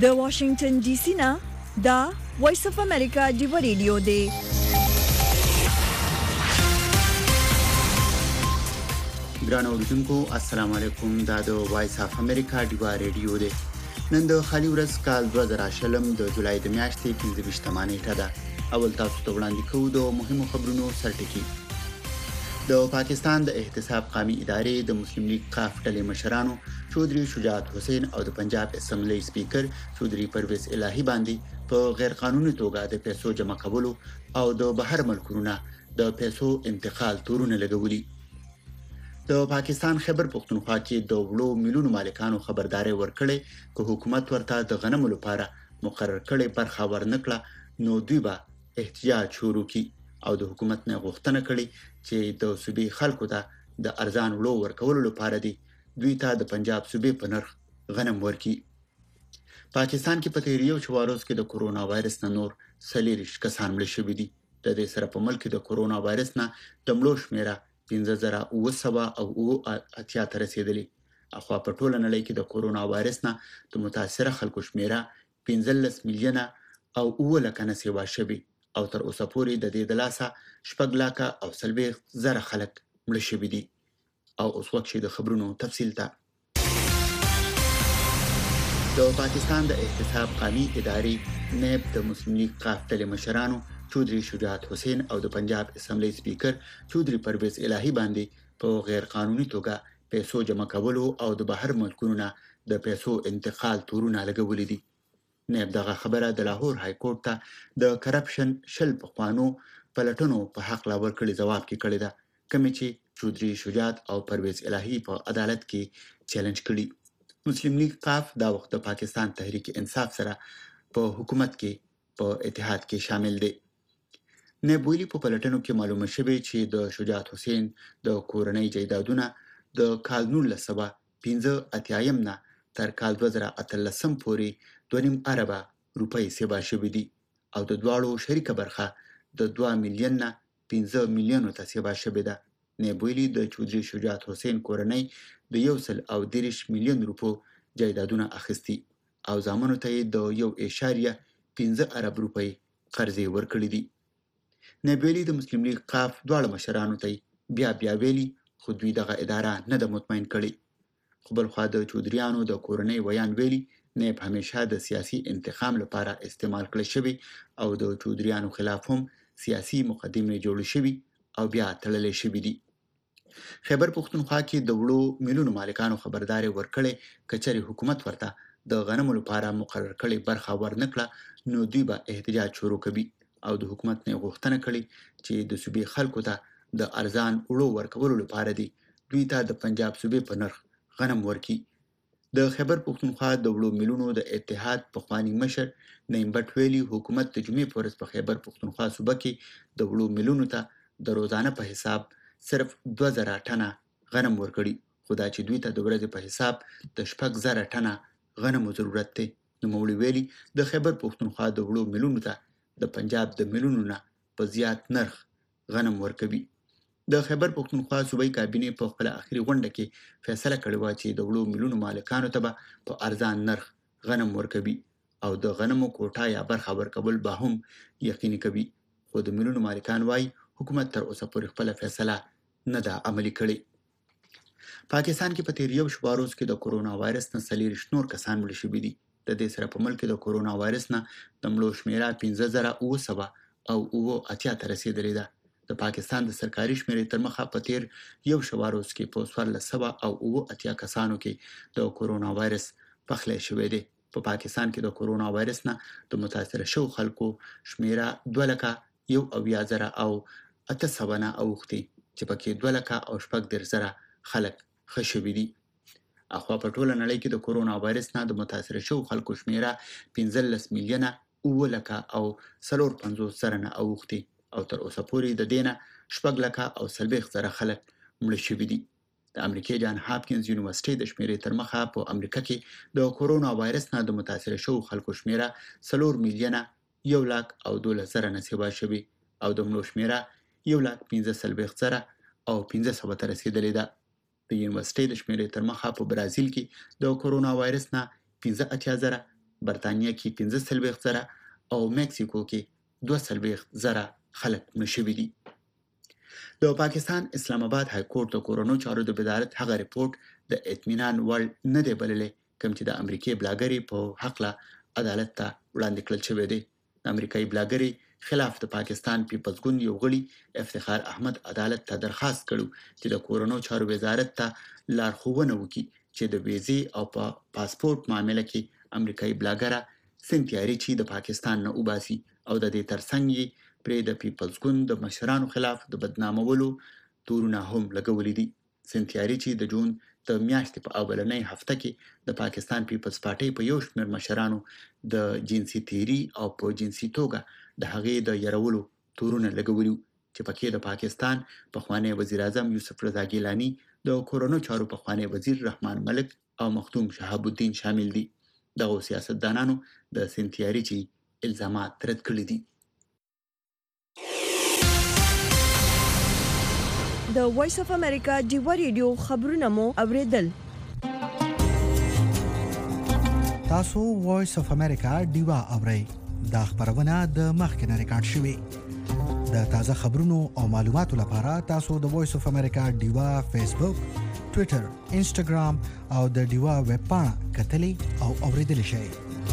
د واشنگټن ډي سي نه دا وایس اف امریکا دیو ریډیو دی. ګران اوریدونکو السلام علیکم. دا د وایس اف امریکا دیو ریډیو دی. نن د خالي ورځ کال 2020 د جولای د میاشتې 15 نیټه ده. اول تاسو ته وړاندې کوو د مهمو خبرونو سرټکی. د پاکستان د احتساب قومي ادارې د مسلم لیگ قاف ډلې مشرانو چودري شجاعت حسین او د پنجاب اسمبلی سپیکر چودري پرویز الهی باندې په غیر قانوني توګه د پیسو جمع کولو او د بهر ملکونو د پیسو انتقال تورونه لګولي. د پاکستان خیبر پختونخوا کې د وړو میلیونو مالکانو خبرداري ورکړې چې حکومت ورته د غنمو لپاره مقرر کړي برخه ورنکړه نو دوی به احتجاج شروع کړي او د حکومت نه غوښتنه کړي چې د صوبې خلکو ته د ارزان وړو ورکولو لپاره دی دوی ته د پنجاب صوبې په نرخ غنم ورکړي. پاکستان کې په تیریو شواروز کې د کورونا وایرس نه نور 40 کسان مړ شوي دي. د دې سره په ملک کې د کورونا وایرس نه د مړو شمیره 5980 ته رسیدلی. اخوا په ټوله نړۍ کې د کورونا وایرس نه د متاثره خلکو شمیره 15 میلیونه او 9 لک نه سیوا شوي او تر اوسه پورې د دې د لاسه 6 لک او 40 خلک مړ شوي دي. او اوس وخت د خبرونو تفصیل ته. د پاکستان د احتساب قومي ادارې نیب د مسلم لیگ قاف ډلې مشرانو چودري شجاعت حسین او د پنجاب اسمبلی سپیکر چودري پرویز الهی باندې په غیر قانوني توګه پیسو جمع کولو او د بهر ملکونو د پیسو انتقال تورونه لګولي دي. نیب دغه خبره د لاهور های کورټ ته د کرپشن شل پخوانو پلټنو په حق لا ورکړي جواب کې کړی ده، کوم چې چودري شجاعت او پرویز الهی په عدالت کې چیلنج کړي. مسلم لیگ قاف دا وخت د پاکستان تحریک انصاف سره په حکومت کې په اتحاد کې شامل دی. نیبولی په پلټنو کې معلومه شوه چې د شجاعت حسین د کورنۍ جایدادونه د کال 1915 نه تر کال 2013 پورې 2.5 اربه روپۍ سیوا شوې دي او د دواړو شریکه برخه د 2 میلیون نه 15 میلیونو ته سیوا شوې ده. نیبولی د چودري شجاعت حسین کورنۍ د 1.3 میلیون روپو جایدادونه اخیستي او زامنو ته د 1.15 ارب روپۍ قرضې ورکړي دي. نیبولی د مسلم لیگ قاف دواړه مشرانو ته بیا ویلي خو دوی دغه اداره نه ده مطمئن کړي. خو بلخوا د چودریانو د کورنۍ ویان ویلي نیب همیشه د سیاسي انتقام لپاره استعمال کړی شوی او د چودریانو خلاف هم سیاسي مقدمې جوړې شوي او بیا تړلې شوي دي. خیبر پختونخوا کې د وړو میلیونو مالکانو خبرداري ورکړې کچري حکومت ورته د غنمو لپاره مقرر کړي برخه ورنکړه نو دوی به احتجاج شروع کوي او د حکومت نه غوښتنه کړي چې د صوبې خلکو ته د ارزان وړو ورکولو لپاره دی دوی ته د پنجاب صوبې په نرخ غنم ورکړي. د خیبر پختونخوا د وړو میلیونو د اتحاد پخوانی مشر نعیم بټ ویلي حکومت د جمعې په ورځ په خیبر پختونخوا صوبه کې د وړو میلیونو ته د روزانه په حساب صرف 2000 ټنه غنم ورکړي خو دا چې دوی ته د ورځې په حساب د 6000 ټنه غنمو ضرورت دی. نوموړي ویلي د خیبر پختونخوا د وړو میلیونو ته د پنجاب د میلیونو نه په زیات نرخ غنم ورکوي. د خیبر پختونخوا صوبایي کابینې په خپل اخري غونډه کې فیصله کړې و چې د وړو میلیونو مالکانو ته به په ارزان نرخ غنم ورکوي او د غنمو کوټه یا برخه ورکول به هم یقیني کوي. خو د میلیونو مالکان وايي حکومت تر اوسه پورې خپل فیصله نه ده عملي کړې. پاکستان کې په تیریو شواروز کې د کورونا وایرس نه 40 نور کسان مړ شوي دي. د دې سره په ملک کې د کورونا وایرس نه د مړو شمیره 15980 ته رسیدلې ده. د پاکستان د سرکاري شمیرې تر مخه په تیر یو شواروز کې په 1480 کسانو کې د کورونا وایرس پخلی شوی دی. په پاکستان کې د کورونا وایرس نه د متاثره شو خلکو شمیره 2,01,000 او 800 نه اوختي چې پکې 2,10,000 خلک ښه شوي دي. اخوا په ټوله نړۍ کې د کورونا وایرس نه د متاثره شو خلکو شمیره 15 میلیونه 9,450,000 نه اوختي او تر اوسه پورې د دینه 6,40,000 خلک مړ شوي دي. د امریکای جان هاپکینز یونیورسيټي د شمیرې تر مخه په امریکا کې د کورونا وایرس نه د متاثره شو خلکو شمیره 4 میلیونه 1,12,000 نه سیوا شوي او د مړو شمیره 1,15,000 او 500 ته رسیدلې ده. د یونیورسيټي د شمیرې تر مخه په برازیل کې د کورونا وایرس نه 15,000 برتانیا کې 45,000 او مکسیکو کې 42,000 خلک مړه شوي دي. د پاکستان اسلام آباد های کورټ د کورونو چارو د وزارت هغه ریپورت د اطمینان وړ نه دی بللی کوم چې د امریکای بلاګري په حق له عدالت ته وړاندې کړل شوی دی. د امریکایي بلاګري خلاف د پاکستان پیپلز ګوند یو غړي افتخار احمد عدالت ته درخواست کړو چې د کورونو چارو وزارت ته لارښوونه وکړي چې د ویزې او په پاسپورت معاملې کې امریکایي بلاګره سنتیا ریچی د پاکستان نه وباسي او د دې ترڅنګ یې پرې د پیپلز ګوند د مشرانو خلاف د بدنامولو تورونه هم لګولي دي. سنتیا ریچی د جون د میاشتې په اولنۍ هفته کې د پاکستان پیپلز پارټي په یو شمېر مشرانو د جنسي تیری او په جنسي توګه د هغې د يرولو تورونه لګولي چې پکې د پاکستان پخوانی وزیر اعظم یوسف رضا ګیلانی، د کورونو چارو پخوانی وزیر رحمان ملک او مختوم شهاب الدین شامل دي. دغه سیاستدانانو د سنتیا ریچی الزامات رد کړي دي. د وایس اف امریکا ډیوا ریډیو خبرونه مو اوریدل. تاسو وایس اف امریکا ډیوا اورئ. دا خبرونه د مخکنه ریکارډ شوې. د تازه خبرونو او معلوماتو لپاره تاسو د وایس اف امریکا ډیوا فیسبوک، ټوئیټر، انسټاګرام او د ډیوا ویب پاڼه کتلی او اوریدل شئ.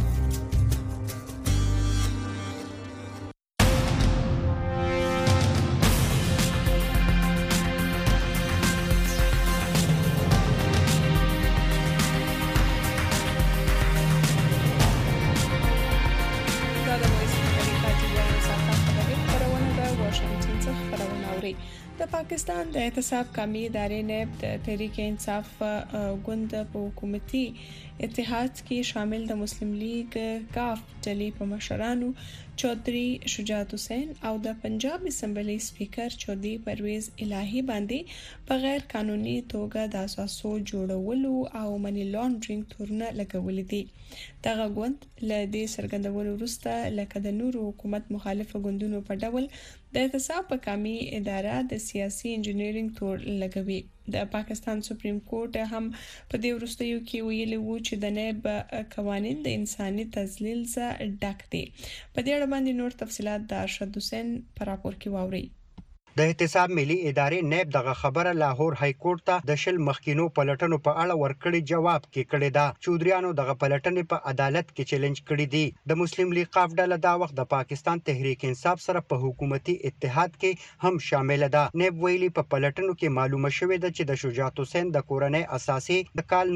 پاکستان د احتساب قومي ادارې نیب د تحریک انصاف ګوند په حکومتي اتحاد کې شامل د مسلم لیگ کاف ډلې په مشرانو چودھری شجاعت حسین او د پنجاب اسمبلی سپیکر چودھری پرویز الهی باندې په غیر قانوني توګه د اساسو جوړولو او منی لانډرینګ تورونه لګولې دي. دغه ګوند له دې څرګندولو وروسته لکه د نورو حکومت مخالف ګوندونو په ډول د احتساب په قومي اداره د سیاسي انجینرینګ تور لګوي. د پاکستان سپریم کورټ هم په دې وروستیو کې ویلي وو چې د نیب قوانین د انساني تذلیل څخه ډک دي. په دې اړه باندې نور تفصيلات د ارشد حسین پر راپور کې واوري. د احتساب ملي ادارې نیب دغه خبره لاهور های کورټ ته د شل مخکینو پلټنو په اړه ورکړی جواب کې کړی دا. چودریانو دغه پلټنې په عدالت کې چیلنج کړی دی. د مسلم لیگ قاف ډله دا وخت د پاکستان تحریک انصاف سره په حکومتي اتحاد کې هم شامل ده. نیب ویلي په پلټنو کې معلومه شوې ده چې د شجاعت حسین د کورنۍ اساسي د کال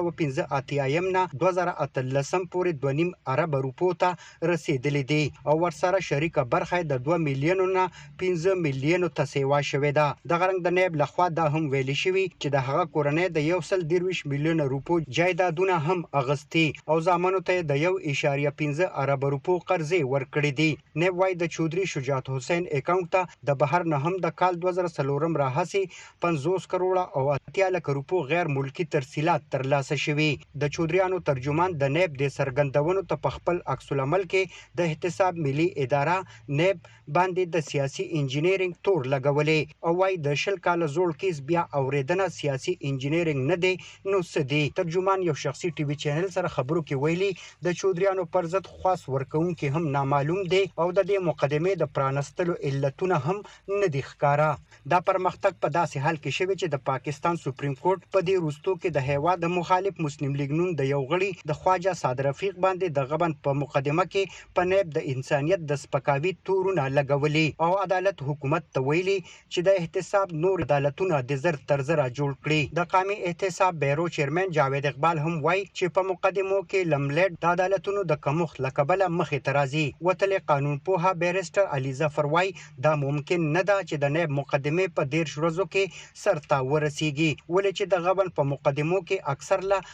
1985 نه 2013 پورې 2.5 ارب روپو ته رسیدلې دي او ورسره شریکه برخه د 2 میلیونو نه 15 میلیونو ته سیوا شوې ده. د غرنګ د نیب لخوا دا هم ویلي شوی چې د هغه کورنۍ د 1.23 میلیون روپو جایدادونه هم اغستی او زامنو ته د 1.15 ارب روپو قرضې ورکړې دي. نیب وايي د چودھری شجاعت حسین اکاونټ ته د بهر نه هم د کال 2004 راهسي 50 کروڑه او 80 لک روپو غیر ملکی ترسیلات ترلاسه شوي. د چودریانو ترجمان د نیب د سرګندونو ته په خپل عکس العمل کې د احتساب ملي اداره نیب باندې د سیاسي انجینرینګ تور لګولې او وايي د شل کال زوړ کیس بیا اوریدنه سیاسي انجینرینګ نه دی نو سدي. ترجمان یو شخصي ټي وي چینل سره خبرو کې ویلي د چودریانو پر ضد خاص ورکوونکي هم نامعلوم دي او د دې مقدمې د پرانستلو علتونه هم نه دي ښکارا. دا پرمختګ په داسې حال کې شوی چې د پاکستان سپریم کورټ په دې وروستو کې د هیواد د مخالف مسلم لیگ نون د یو غړي د خواجه صادق رفیق باندې د غبن په مقدمه کې په نیب د انسانیت د سپکاوي تورونه لګولي او عدالت حکومت ته ویلي چې د احتساب نور عدالتونه د زر تر زر جوړ کړي. د قومي احتساب بیرو چیرمن جاوید اقبال هم وایي چې په مقدمو کې لملډ د عدالتونو د کمښت لکبله مخې ته راځي. وتل قانون پوها بیرسټر علي ظفر وایي دا ممکن نه ده چې د نیب مقدمه په 10 ورځو کې سرته ورسیږي ولې چې د غبن په مقدمو کې اکثر لا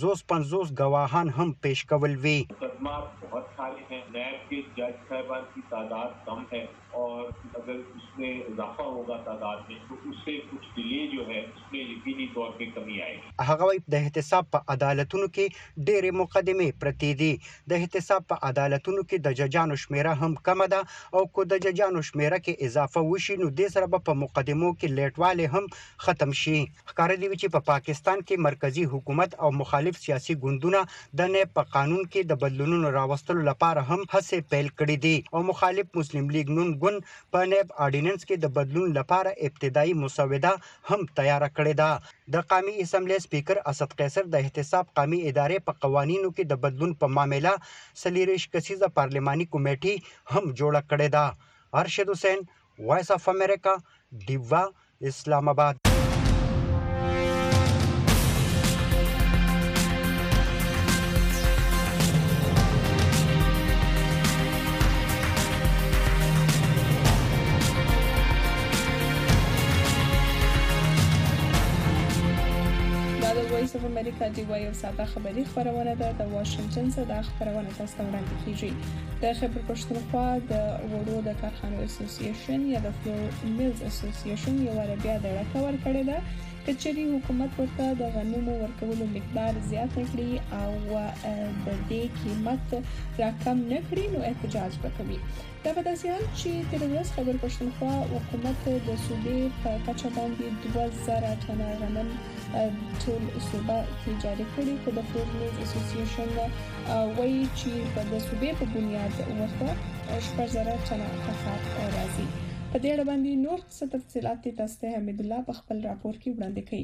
50 گواهان هم پیش کول وی. बहुत सारे हैं, नैब के जज साहबान की तादाद कम है और अगर उसमें इजाफा होगा तादाद में तो उससे कुछ डिले जो है उसमें यकीनी तौर पे कमी आएगी. هغه وایي د احتساب په عدالتونو کې ډېرې مقدمې پرتې دي. د احتساب په عدالتونو کې د ججانو شمیره هم کمه ده او کو د ججانو شمیره کې اضافه وشي نو دې سره به په مقدمو کې لیټوالی هم ختم شي. ښکاره دی چې په پاکستان کې مرکزی حکومت او مخالف سیاسي ګوندونه د نیب په قانون کې د بدلونونو راوستلو لپاره هم هڅې پیل کړې دي او مخالف مسلم لیگ نون ګوند په نیب آرډیننس کې د بدلون لپاره ابتدایي مسوده هم تیار کړې ده. د قومي اسمبلی سپیکر اسد قیصر د احتساب قومي ادارې په قوانینو کې د بدلون په معاملې 40 کسیزه پارلماني کمیټه هم جوړه کړې ده. ارشد حسین، وایس اف امریکا، ډیوا، اسلام آباد. وایس اف امریکا دی وایي او ساده خبري خبرونه ده د واشنگټن څخه د خبرونه تاسو ته وړاندې کیږي. د خبر پښتونخوا د وړو د کارخانو اسوسییشن یا د فلور میلز اسوسییشن یو بیا د راکور کړی ده کچري حکومت ورته د غنمو ورکولو مقدار زیات کړي او د دې قیمت راکم نه کړي نو احتجاج وکړي. دا په داسې حال چې تر اوسه خبر پښتونخوا حکومت د صوبې په کچه باندې 2000 ټنه غنم ټول صوبه کې جاری کړي خو د فلور میلز اسوسییشن وایي چې د صوبې په بنیاد ورته 4000 ټنه خفاف راځي. په دې اړه باندې نور څه تفصیلات تاسو ته حمید الله په خپل راپور کې وړاندې کړي.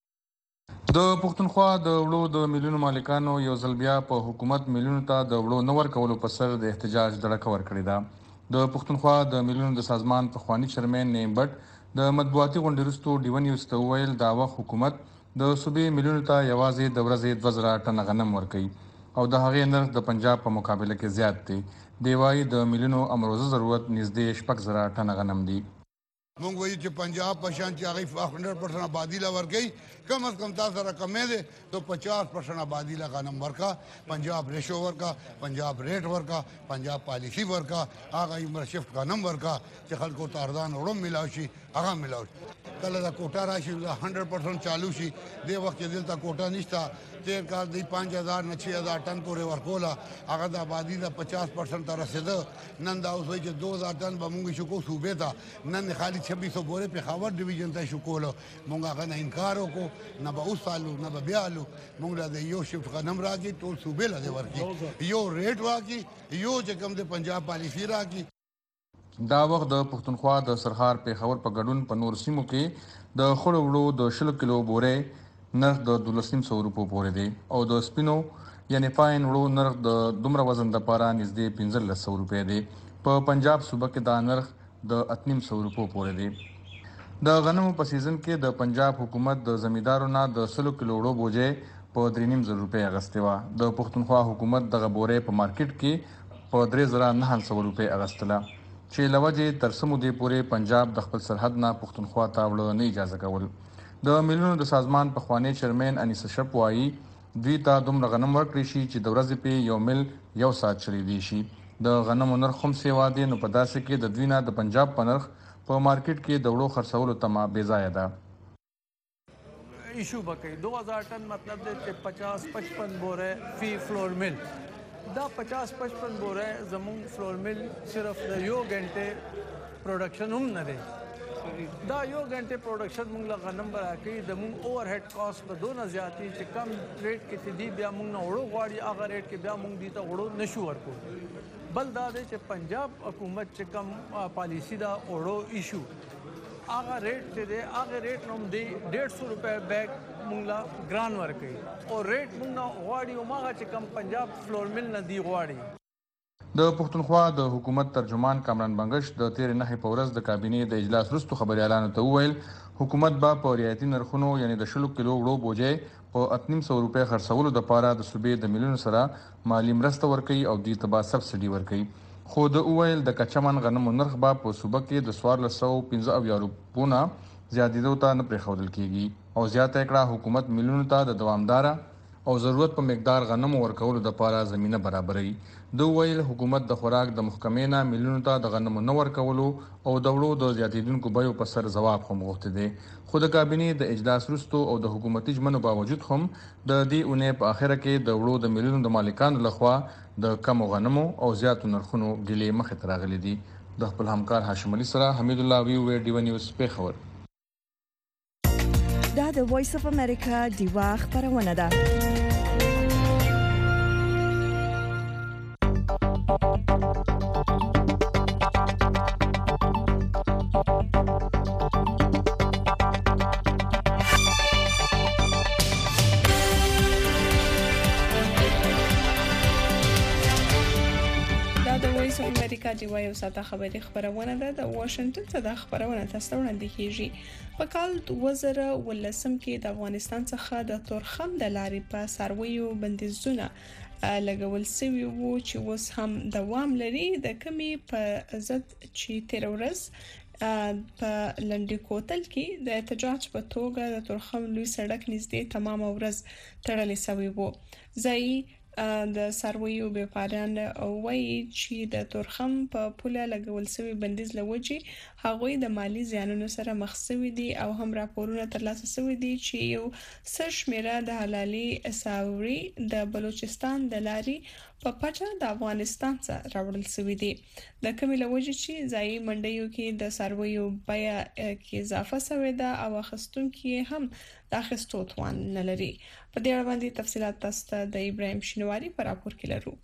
د پښتونخوا د وړو د میلیونو مالکانو یو ځل بیا په حکومت میلیونو ته د وړو نه ورکولو په سر د احتجاج دړکه ورکړې ده. د پښتونخوا د میلیونو د سازمان پخوانی چیرمن نعیم بټ د مطبوعاتي غونډې وروسته ډیو نیوز ته وویل دا وخت حکومت د صوبې میلیونو ته یوازې د ورځې 2000 ټنه غنم ورکوي او د هغې نرخ د پنجاب په مقابله کې زیات دی. دی وایي د میلیونو امروزه ضرورت نږدې 6000 ټنه غنم دی. مونږ وایو چې پنجاب په شان چې هغه 100% آبادی لا ورکوي کم از کم تاسو سره کمې ده تو 50% آبادی لا غنم ورکا پنجاب ریشو ورکا پنجاب ریټ ورکا پنجاب پالیسی ورکا هغه عمر شفت غنم ورکا چې خلکو ته ارزان وړم ملاوي شي هغه ملاوي کله دا کوټا راشي 100% چالو شي دی وخت دلته کوټا نشته تیر کال دی 5000 نه 6000 ټن پورې ورکولا هغه د آبادی د 50% ته رسیده نن دا اوس وایي چې 2000 ټن به مونږ شو کو صوبې ته نن خالي 2600 بورې په خاور ډیویژن ته شو کولو مونږ هغه نه انکار وکړو نه به اوسالو نه به بیالو مونږ له یو شفت غنم راځي ټول صوبې له ورکی یو ریټ واکي یو چې کوم د پنجاب پالیسی راکي. دا وخت د پښتونخوا د سرحار پیښور په ګډون په نور سیمو کې د خړو وړو د 10 کیلو بورې نرخ د 1200 روپو پورې دی او د سپینو یعنی فاین وړو نرخ د دومره وزن د پاره نږدې 1500 روپے دی. په پنجاب صوبه کې دا نرخ د 800 روپو پورې دی. د غنمو په سیزن کې د پنجاب حکومت د زمیندارو نه د 100 کیلو وړو بوجه په 3.5 روپے اغستې و. د پښتونخوا حکومت دغه بورې په مارکیټ کې په 3900 روپے اغستله چې لوجه تر سمو دی پورې پنجاب د خپل سرحد نه پښتونخوا ته وړو نه اجازه کول. د میلیونو د سازمان پخوانی چیرمن انیس شپ وایي دوی ته دومره غنم ورکړي شي چې د ورځې په یو مل یو ساعت چلیدي شي. د غنمو نرخ هم سیوا دی نو په داسې کې د دوی نه د پنجاب په نرخ په مارکیټ کې د وړو خرڅولو تمه بې ځایه ده. ایشو بکې 2000 ټن مطلب دی چې 50-55 بورې فی فلور مل دا 50-55 بورې زمون فلور مل صرف د یو غنټه پروډکشن هم نه دی دا یو غنټه پروډکشن موږ له غنم براکې د موږ اوور هډ کاست په دونه زیاتی چې کم ریټ کې چې دی بیا موږ نه وړو غواړي هغه ریټ کې بیا موږ دي ته وړو نشو ورکو. بل دا دی چې پنجاب حکومت چې کم پالیسی دا وړو ایشو هغه ریټ چې دی هغه ریټ نوم دی 150 روپے بیگ موږ لا ګران ورکوي او ریټ موږ نه غواړي او هغه چې کم پنجاب فلور مل نه دی غواړي. د پښتونخوا د حکومت ترجمان کامران بنگش د 13 نهې په ورځ د کابینې د اجلاس وروسته خبريالانو ته وویل حکومت به په رعایتي نرخونو یعنی د 10 کیلو وړو بوجه په 800 روپے خرڅولو د پاره د صوبې د میلیونو سره مالی مرسته ورکوي او د تبا سبسډي ورکوي. خو د اویل د کچمن غنمو نرخ به په صوبه کې د 1415 روپونه زیاتېدو ته نه پرېښودل کېږي او زیاته کړه حکومت میلیونو ته د دوامدار او ضرورت په مقدار غنم ورکولو لپاره زمينه برابري. دوی ویل حکومت د خوراک د محکمې نه ملیونو ته د غنمو نه ورکولو او د وړو د زیاتېدونکو بیو په سر ځواب هم غوښتی دی. خو د کابینې د اجلاس وروسته او د حکومتي ژمنو باوجود هم د دې اونۍ په اخره کې د وړو د ملیونو د مالکانو لخوا د کمو غنمو او زیاتو نرخونو ګیلې مخې ته راغلي دي. د خپل همکار هاشم علي سره حمید الله وی ډیو نیوز پیښور. دا د وایس اف امریکا ډیوا خبرونه ده. امریکا ډیوا یو ساته خبري خبرونه ده د واشنگټن څخه د خبرونه تاسو ته وړاندې کیږي. په کال 2013 کې د افغانستان څخه د تورخم د لارې په سرویو بندیزونه لګول شوی وو چې اوس هم دوام لري. د کمی په ضد چې تیر ورځ په لنډی کوتل کې د احتجاج په توګه د تورخم لوی سړک نږدې تمام ورځ تړلې شوی وو. ځای د سرویو بیپاران وایي چې د تورخم په پوله لګول شوی بندیز لوجي هغوی د مالی زیانونو سره مخ شوي دي او هم راپورونه ترلاسه شوي دي چې یو څه شمیره د حلالي ساوري د بلوچستان د لارې په پټه د افغانستان څخه راوړل شوي دي. د کمی لوجي چې ځای منډیو کې د سرویو بیا کې اضافه شوې ده او اخستونکو هم د اخستو توان نه لري. په دې اړه باندې تفصيلات تاسو ته د ابراهيم شینواری په راپور کې لرو.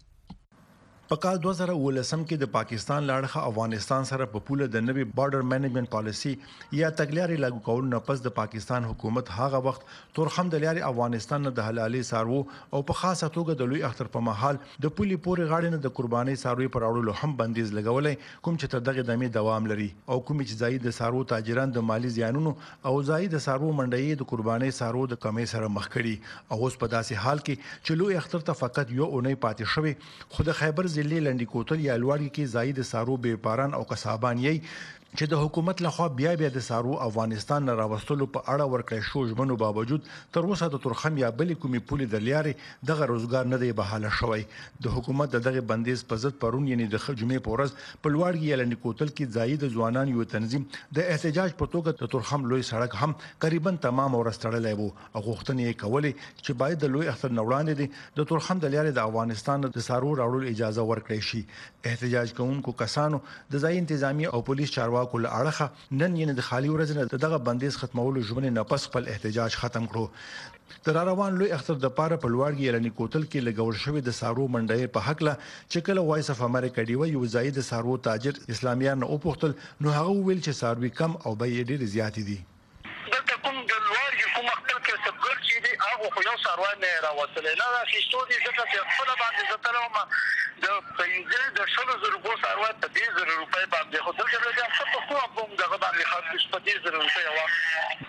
په کال 2013 کې د پاکستان لاړخه افغانستان سره په پوله د نوي بارډر مینجمنت پالیسی یا تګلارې لاګو کول نه پس د پاکستان حکومت هغه وخت تورخم د لارې افغانستان نه د حلالي سارو او په خاصه توګه د لوی اختر په محل د پولي پورې غاړې نه د قرباني ساروي پر اړولو هم بندیز لګولې کوم چې تر دغه دمه دوام لري او کوم چې زاید د سارو تاجران د مالی زیانونو او زاید د سارو منډي د قرباني سارو د کمې سره مخ کړي او اوس په داسې حال کې چې لوی اختر ته فقط یو اونۍ پاتې شوی خو د خیبر ضلع لنډی کوتل یا لوړی کې زاید سارو بیپاران او کسابان یې چې د حکومت لخوا بیا د سارو افغانستان نه راوستلو په اړه ورکړی شو ژمنو باوجود تر اوسه د تورخم یا بلې کومې پولې د لارې دغه روزګار نه دی بحاله شوی. د حکومت دغه بندیز په ضد پرون یعنی د جمعې په ورځ په لوړی یا لنډی کوتل کې زاید ځوانان یو تنظیم د احتجاج په توګه د تورخم لوی سړک هم تقریبا تمام ورستړلې وو او غوښتنې یې کولې چې باید د لوی اختر نوړاندې د تورخم د لارې د افغانستان د سارو راوړل اجازه ورکړي شي. احتجاج کوونکو کسانو د ځای انتظامی او پولیس چارواکو له اړخه نن یې د خالي ورځ نه دغه بندیز ختمولو ژمنې نه پس خپل احتجاج ختم کړو. د روان لوی اختر د پاره په لوړګي لنی کوتل کې لګول شوی د سارو منډي په حق له چې کله وایس اف امریکا دی یو زاید سارو تاجر اسلامیان او پختل نو هغه ویل چې ساروي کم او به یې ډیر زیات دي. دلته کوم د لوړګي کوم خپل کې سبګر چې دی هغه خو یو سارو نه راوصله نه راخېستو دي ځکه چې خپل باندې زتلوم د پنځه د شلو زرو سارو ته 10,000 روپۍ باندې خو دلته راځي څه په کومه بوم دغه باندې خاص په 10,000 روپۍ واخ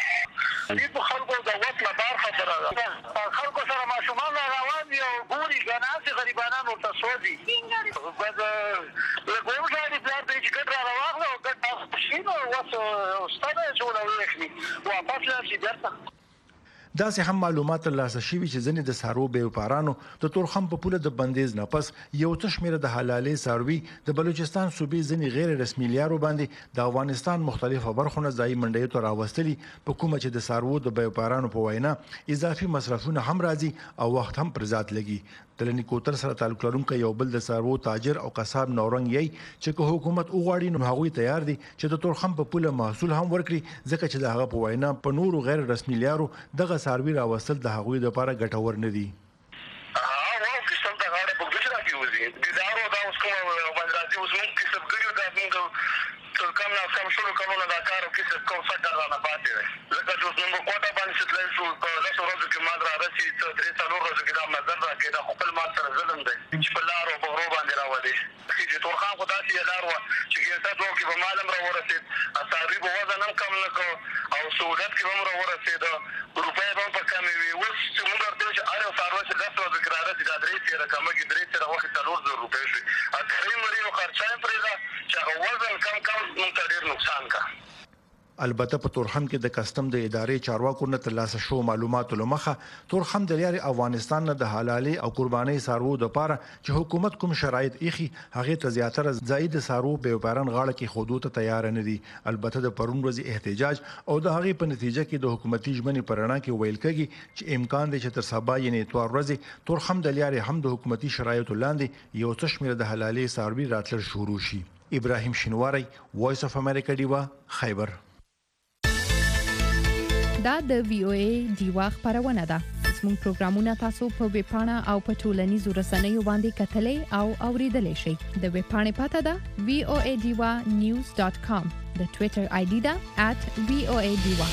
دې په خلکو د وټ لا بار خبره ده. خلکو سره ماشومان روان دي او ګوري ګناسي غریبانان ورته سوځي له ګورو ځای بلاد چې ګټ را راوغله او ګټ شینو واسه ستنه جوړه وکړي واپس لاسي درته داسې هم معلومات ترلاسه شوي چې ځینې د سارو بیوپارانو د تورخم په پوله د بندیز نه پس یو څه شمېره د حلالي ساروي د بلوچستان صوبې ځینې غیر رسمي لارو باندې د افغانستان مختلفو برخو نه ځای منډي ته راوستلي په کومه چې د سارو د بیوپارانو په وینا اضافي مصرفونه هم راځي او وخت هم پر ذات لګي. د لنی کوتل سره تعلق لرونکي یو بل د سارو تاجر او قصاب نورنګ یې چې که حکومت وغواړي نو هغوی تیار دي چې د تورخم په پوله محصول هم ورکړي ځکه چې د هغه په وینا په نورو غیر رسمي لارو دغه ساروي راوستل د هغوی لپاره ګټور نه دي. کم نه کم شروع کولو دا کار او کیسه کوم څه کار نه پاتې دی ځکه چې موږ کوټه باندې ستلای شو په لاسو ورځو کې مال را رسي څه درې څلور ورځې کې دا نظر راکې دا خپل مال سره ظلم دی چې په لارو په غرو باندې راوړي چې تورخان خو داسې لار وه چې ګیرته دوه کې به مال هم راورسېد اساري به وزن هم کم نه کړو او سهولت کې به هم راورسېده روپۍ به هم په کمې وي. اوس چې موږ ورته وایو چې هر یو څاروی چې 10 ورځې کې رارسي دا 3 څېره کمه کې 3 څېره غوښې 4,000 روپۍ شوي اکري مري او خرچه یې پرېږده چې هغه وزن کم موږ ته ډېر نقصان کا. البته په تورخم کې د کسٹم د ادارې چارواکو نه ترلاسه شو معلوماتو لمخه تورخم د لارې افغانستان نه د حلالي او قرباني سارو د پاره چې حکومت کوم شرایط ایخي هغه ته زیاتره زائد سارو په وپارن غاړه کې خودو ته تیار نه دي. البته د پرون ورځې احتجاج او د هغه په نتیجه کې د حکومتي ژمنې پرانا کې ویل کېږي چې امکان دی چې تر سبا یعنی اتوار ورځې تورخم د لارې هم د حکومتي شرایطو لاندې یو څه شمېر د حلالي ساروي راتلل شروع شي. ابراهیم شینواری، وایس اف امریکا دیوا، خیبر. دا د وی او ای دیوا خبرونه ده. زموږ پروګرامونه تاسو په ویب پاڼه او په ټولنیزو رسنیو باندې کتلې او اوریدلای شئ. د ویب پاڼې پته ده voadiwa.news.com. د ټوئیټر آی ډي ده @voadiwa.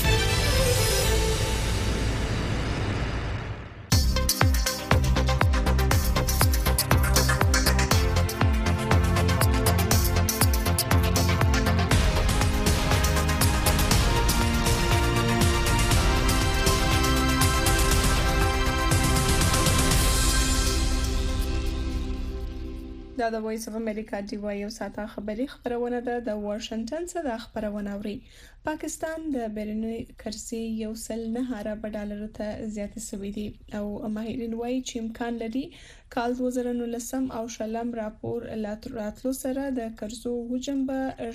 دا د وایس اف امریکا دی وایو ساته خبرونه ده د واشنگټن څخه خبرونه اوري. پاکستان د بیرونی کرنسي یو سل نه ارب ډالر ته زیات شوی دی او ماهرین وایي چې امکان لري کال 2019 او شلم راپور راتلو سره د قرضو حجم به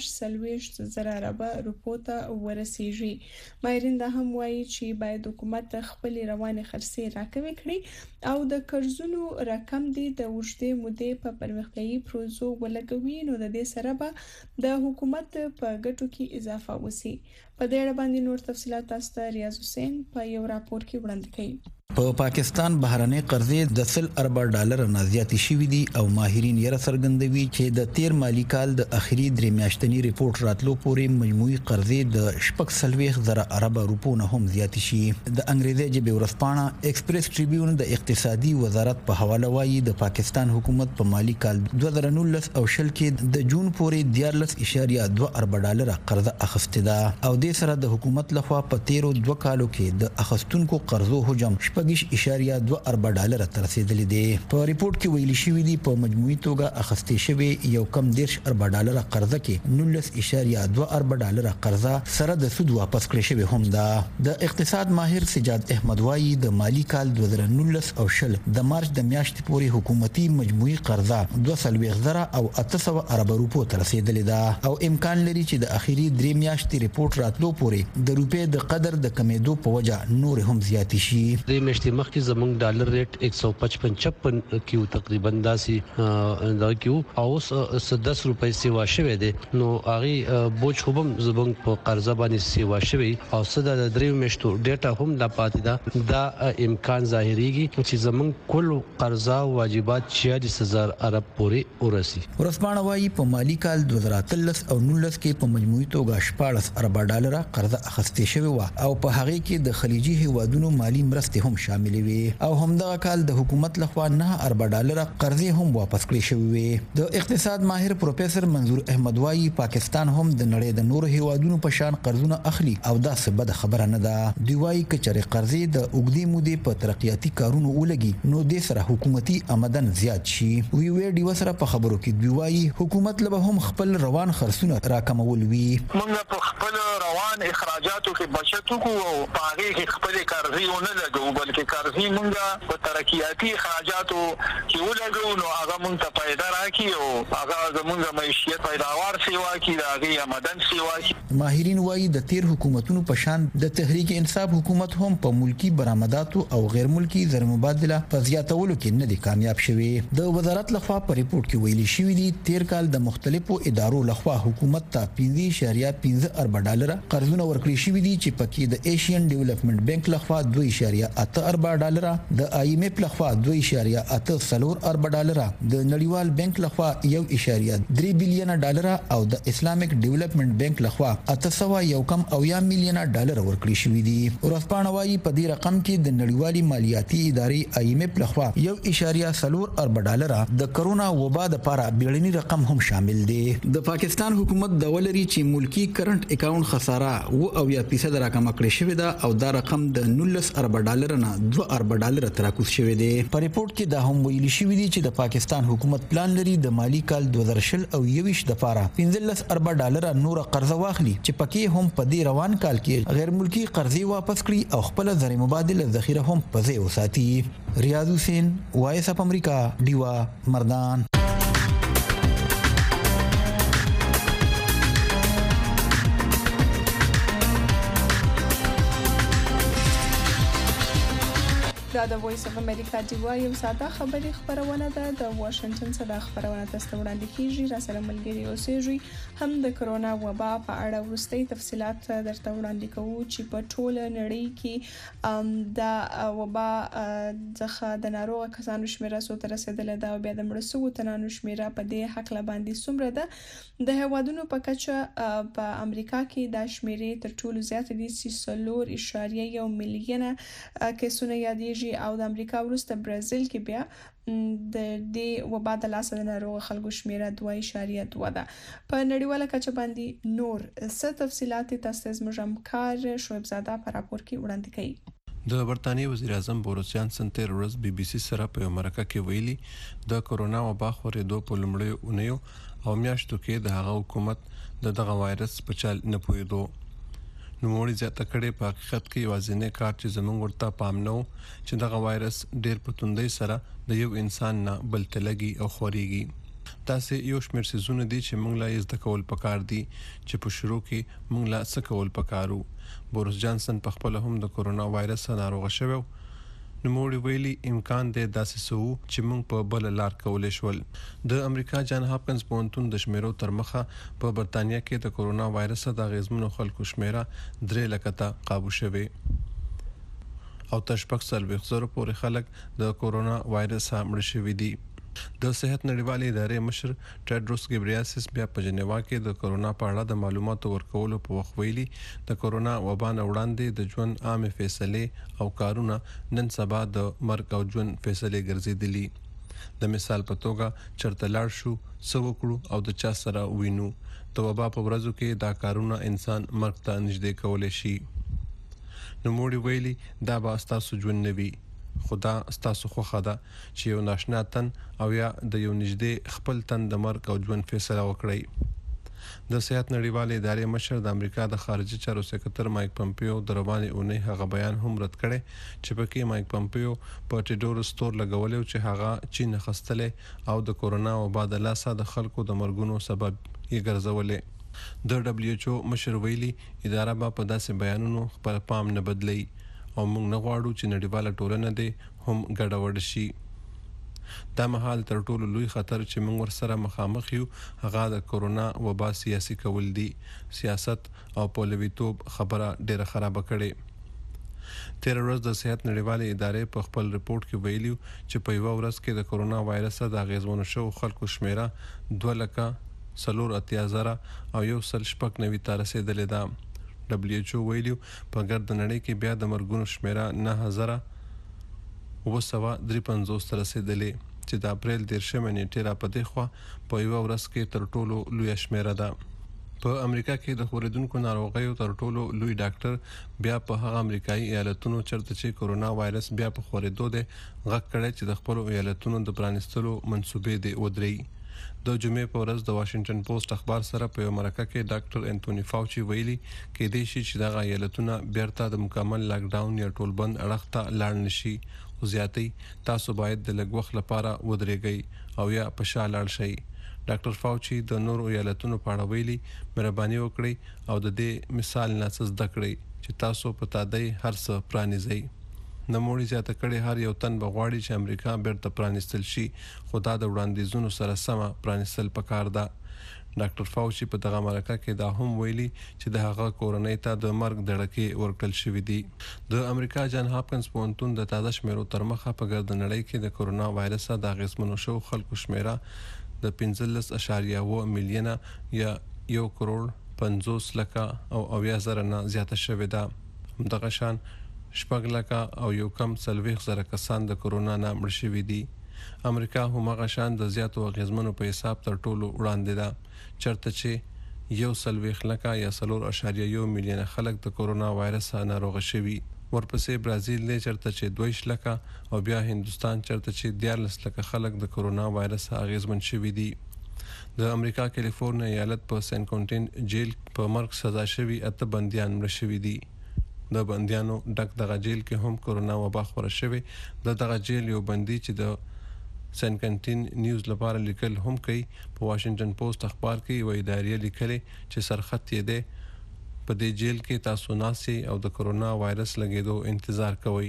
8.30 ارب روپو ته ورسیږي. ماهرین دا هم وایي چې باید حکومت خپل رواني خرڅي راکوي کړي او د قرضونو رقم دی د وړاندې مودې په پرمختیايي پروژو ولګوي نو د دې سره به د حکومت په ګټو کې اضافه وسی. په دې اړه باندې نور تفصيلات تاسو ته ریاض حسین په یو راپور کې وړاندې کړي. په پاکستان بهرنۍ قرضې د 100 ارب ډالر نه زیاتې شوې دي او ماهرین یې څرګندوي چې د 13 مالی کال د اخیری درې میاشتنی ریپورت راتلو پورې مجموعي قرضې د 4.30 ارب روپو نه هم زیاتې شي. د انګریزي ژبې ورځپاڼه ایکسپریس ټریبیون د اقتصادي وزارت په حواله وایي د پاکستان حکومت په مالی کال 2019 او شل کې د جون پورې 14.2 ارب ډالر قرض اخیسته ده او د سره د حکومت لخوا په 13 کالو کې د اخیستونکو قرضو حجم 2.2 ارب ډالر ته رسیدلی دی. په ریپورت کې ویل شوی دی په مجموعي توګه اخیستې شوی یو کم 10 ارب ډالر قرضه کې 19.2 ارب ډالر قرضه سره د سود واپس کړی شوی هم ده. د اقتصاد ماهر سجاد احمد وایي د مالی کال 2019 او شل د مارچ د میاشتې پورې حکومتي مجموعي قرضه 2.0 او 800 ارب روپو ته رسیدلی ده او امکان لري چې د اخیری درې میاشتې ریپورت راتلو پورې د روپې د قدر د کمیدو په وجه نور هم زیات شي. میاشتې مخکې زمونږ ډالر ریټ 155 کیو تقریبا داسې دا کیو او 10 روپۍ سیوا شوه دي نو هغه بوج خوبم زمونږ په قرضه باندې سیوا شوی او صدا د دریو میاشتو ډیټا هم لا پاتې دا امکان ظاهريږي چې زمونږ کل قرضه واجبات 46000 ارب پورې ورسي. ورسپانه وايي په مالی کال 2013 او 19 کې په مجموعي توګه 14 ارب ډالر قرضه اخیستې شوی و او په هغه کې د خلیجي هیوادونو مالی مرستې هم شامل وي او همدغه کال د حکومت لخوا 9 ارب ډالر قرضې هم واپس کړې شوې وي. د اقتصاد ماهر پروفیسور منظور احمد وایي پاکستان هم د نړۍ د نورو هیوادونو په شان قرضونه اخلي او دا څه بد خبره نه ده. دوی وایي کچره قرضې د اوګدي مودې په ترقیاتي کارونو ولګي نو د سره حکومتي آمدن زیات شي. وی ډیو سره په خبرو کې دوی وایي حکومت له هم خپل روان خرڅونه راکمول وي. موږ په خپل روان اخراجاتو کې بچت وکړو او په هغه کې خپل قرضې ونه لګو بلکې قرضې مونږه په ترقیاتي اخراجاتو کې ولګو نو هغه مونږ ته پیدا راکړي او هغه زموږ معیشت پیداوار سیوا کی د هغه آمدن سیوا کی. ماهرین وایي د 13 حکومتونو په شان د تحریک انصاف حکومت هم په ملکی برآمداتو او غیر ملکی زر مبادله په زیاتولو کې نه دي کامیاب شوی. د وزارت لخوا په ریپورت کې ویلي شوی دی 13 کال د مختلفو ادارو لخوا حکومت ته 15.15 ارب ډالر قرضونه ورکړي شوی دي چې پکې د ایشین ډیولپمنٹ بانک لخوا 2.8 ارب ډالر، د آی ایم ایف لخوا 2.8 ارب ډالر، د نړیوال بانک لخوا 1.3 بلین ډالر او د اسلامیک ډیولپمنٹ بانک لخوا 801 ملین ډالر ورکړي شوی دي. ورځپاڼه وايي په دې رقم کې د نړیوالي مالیاتي ادارې آی ایم ایف لخوا 1.4 ارب ډالر د کرونا وبا د لپاره بیړنی رقم هم شامل دي. د پاکستان حکومت د ولري چې ملکی کرنٹ اکاونټ خساره او 80% راکمه کړې شوې ده او دا رقم د 19 ارب ډالر نه 2 ارب ډالر تراکوز شوی دی. په ریپورت کې دا هم ویل شوی دی چې د پاکستان حکومت پلان لري د مالی کال 2020 او 21 لپاره 15 ارب ډالر نور قرض واخلي چې پکې هم په دې روان کال کې غیر ملکی قرضې واپس کړي او خپل زر مبادله ذخیره هم په ځای وساتي. ریاض حسین، وایس اف امریکا، ډیوا مردان. دا د وایس اف امریکا ډیوا یو ساده خبري خبرونه ده د واشنگټن څخه خبرونه تاسو وړاندې کیږي. را سره ملګری اوسېږي هم د کرونا وبا په اړه ورستۍ تفصيلات درته وړاندې کوو چې په ټوله نړۍ کې د وبا څخه د ناروغ کسانو شمیره څو تر رسیدلې ده او بیا د مړ شوو تنانو شمیره په دې حق لباندې څومره ده. د هوادونو په کچه په امریکا کې د شمیرې تر ټولو زیات دي 3.1 میلیونه کیسونه یادېږي او د امریکا وروسته برازیل کې بیا د دې وبا د لاس د ناروغ خلکو شمیره 2.2 ده. په نړیواله کچه باندې نور څه تفصيلات تاسو زموږ همکار شعیب زاده په راپور کې وړاندې کړي. د برتانیې وزیر اعظم بوریس جانسن تیر ورځ بي بي سي سره په مرکه کې ویلي د کرونا وبا خورېدو په لومړیو اونیو او میاشتو کې د هغه حکومت دغه وایرس په چل نه پوهېدو. نو موږ زیاته کړې په حقیقت کې یوازینی کار چې زموږ ورته پام نه و چې دغه وایرس ډېر په توندۍ سره د یو انسان نه بل ته لګي او خوريږي. تاسو یو شمېر سيزونه دي چې موږ لا یې زده کول پکار دي چې په شروع کې موږ لا څه کول پکارو. بوریس جانسن په خپل هم د کرونا وایرس ناروغ شوی. نو موږ ویلي امکان دی داسې سو چې موږ په بل لار کولې شول. د امریکا جان هاپکنز پوهنتون د شمیرو تر مخه په برتانیا کې د کرونا وایرس د غیزمنو خلکو شمیره 3 لک ته قابو شوه او تر 4.0 پورې خلک د کرونا وایرس مړ شوي دي. د صحت نړیوالې ادارې مشر ټیډروس ګبریاسس بیا په جنیوا کې د کرونا په اړه د معلوماتو ورکولو په وخت ویلي د کرونا وبا نه وړاندې د ژوند عامه فیصله او کارونه نن سبا د مرګ او ژوند فیصله ګرځېدلي. د مثال په توګه چرته لاړ شو څه وکړو او د چا سره وینو. د وبا په ورځو کې دا کارونه انسان مرګ ته نږدې کولای شي. نو موږ ویلي دا به تاسو ژوند نوي خدا ستاسو خوخه ده چې یو ناشنا تن او یا د یو نږدې خپل تن د مرګ او ژوند فیصله وکړي. د صحت نړیوالې ادارې مشر د امریکا د خارجي چارو سکرټر مایک پمپیو د روانې اونۍ هغه بیان هم رد کړي چې پکې مایک پمپیو په ټیډور ستور لګولې چې هغه چین خستلې او د کرونا وبا د لاسه د خلکو د مرګونو سبب یې ګرځولې. د دبليو ایچ او مشر ویلي اداره به په داسې بیانونو خپل پام نه بدلی او موږ نه غواړو چې نړیواله ټولنه دې هم ګډوډ شي. دا مهال تر ټولو لوی خطر چې موږ ورسره مخامخ یو هغه د کرونا وبا سیاسي کول دي. سیاست او پولویتوب خبره ډیره خراب کړي. تیر ورځ د صحت نړیوالې ادارې په خپل ریپورت کې ویلي چې په یو ورځ کې د کرونا وایرس د غیزمنو شو خلکو شمیره 2,480,000 او 1.9 ته رسیدلې ده. دبليو ایچ او ویلو په ګرد نړۍ کې بیا د مرګونو شمیره 9,953 ته رسیدلې چې د اپریل 13 نیټه را پدې خو په یو ورځ کې تر ټولو لوی شمیره ده. په امریکا کې د خوریدونکو ناروغیو تر ټولو لوی ډاکټر بیا په هغه امریکایي ایالتونو چرته چې کرونا وایرس بیا په خورېدو ده غږ کړی چې د خپل ایالتونو د پرانستلو منسوبې دي ودرې. د جمعې په ورځ د واشنگټن پوسټ اخبار سره په یو مرکه کې ډاکټر انټونی فاوچي ویلي کې د شي چې د ایالتونو بیرته د مکمل لاک ډاون یا ټول بند اړه ته لاړ نشي او زیاتې تاسو باید د لږ وخت لپاره ودرېږئ او یا په شا لاړ شئ. ډاکټر فاوچي د نورو ایالتونو په اړه ویلي مهرباني وکړئ او د دې مثال نه څه زده کړئ چې تاسو په تادی هر څه پرانیزئ. نموړي زیاته کړي هر یو تن بغواړي چې امریکا بیرته پرانیستل شي خدا د وړاندیزونو سره سم پرانیستل پکار ده. ډاکټر فاوچي په دغه مرکه کې دا هم ویلي چې د هغه کورنۍ ته د مرګ دړکې ورکړل شوې دي. د امریکا جان هاپکنز پوهنتون د تازه شمیرو تر مخه په ګرد نړۍ کې د کرونا وایرس د غیزمنو شو خلکو شمیره د 15.1 میلیونه یا 1.50 او 90,000 نه زیاته شوې ده. دغه شان 6 لک او 1.40 کسان د کرونا نه مړ شوي دي. امریکا هم هغه شان د زیاتو غیزمنو په حساب تر ټولو وړاندې ده چرته چې 1.40 لک یا 4.1 میلیونه خلک د کرونا وایرس ناروغ شوي. ورپسې برازیل دی چرته چې 22 لکه او بیا هندستان چرته چې 14 لکه خلک د کورونا وایرس اغیزمن شوي دي. د امریکا کیلیفورنیا ایالت په سین کونټین جیل په مرګ سزا شوي 8 بنديان مړه شوي دي. د بنديانو ډک دغه جیل کې هم کورونا وبا خپره شوی. دغه جیل یو بندي چې د سین کونټین نیوز لپاره لیکل هم کوي. په واشنگټن پوسټ اخبار کې وایي ادارې لیکلي چې سرخط یې ده په دې جیل کې تاسو ناسي او د کورونا وایرس لګیدو انتظار کوئ.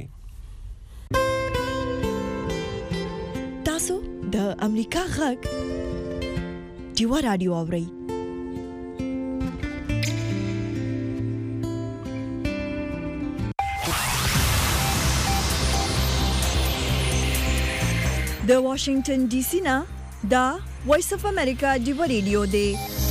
تاسو د امریکا غږ ډیوا رادیو اورئ. د واشنگټن ډي سي نه دا وایس اف امریکا ډیوا رادیو دی.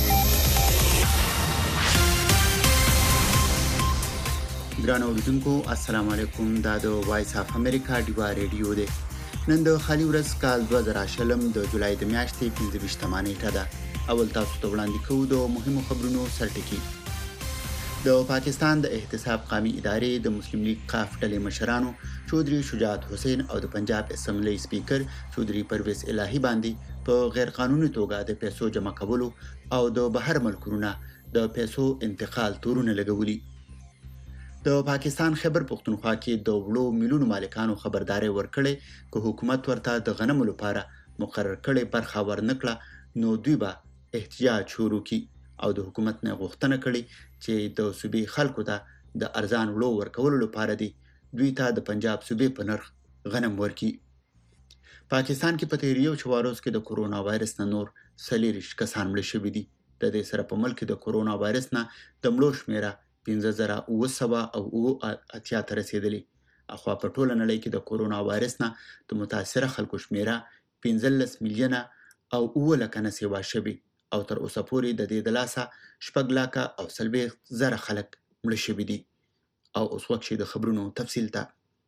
ګران اوریدونکو السلام علیکم. دا د وایس اف امریکا ډیوا رادیو دی. نن د خالي ورځ کال 2020 د جولای د میاشتې 25 نیټه ده. اول تاسو ته وړاندې کوو د مهمو خبرونو سرټکی. د پاکستان د احتساب قومي ادارې د مسلم لیگ قاف ډلې مشرانو چودري شجاعت حسین او د پنجاب اسمبلی سپیکر چودري پرویز الهی باندې په غیر قانوني توګه د پیسو جمع کولو او د بهر ملکونو د پیسو انتقال تورونه لګولي. د پاکستان خیبر پختونخوا کې د وړو میلیونو مالکانو خبرداري ورکړې چې حکومت ورته د غنمو لپاره مقرر کړي برخه ورنکړه نو دوی به احتجاج شروع کړي او د حکومت نه غوښتنه کړي چې د صوبې خلکو ته د ارزان وړو ورکولو لپاره دی دوی ته د پنجاب صوبې په نرخ غنم ورکړي. پاکستان کې په تیر یو چوارز کې د کورونا وایرس نه نور 40 کسان مړه شوي دي. د دې سره په ملک کې د کورونا وایرس نه د مړو شمیره 5900 او 80 ته رسیدلی. اخوا په ټوله نړۍ کې د کورونا وایرس نه د متاثره خلکو شمیره 15 میلیونه او 9 لکه نه سیوا شوي او تر اوسه پورې د دې د لاسه 6 لکه او 40 زره خلک مړه شوي دي. او اوس وخت شي د خبرونو تفصیل ته.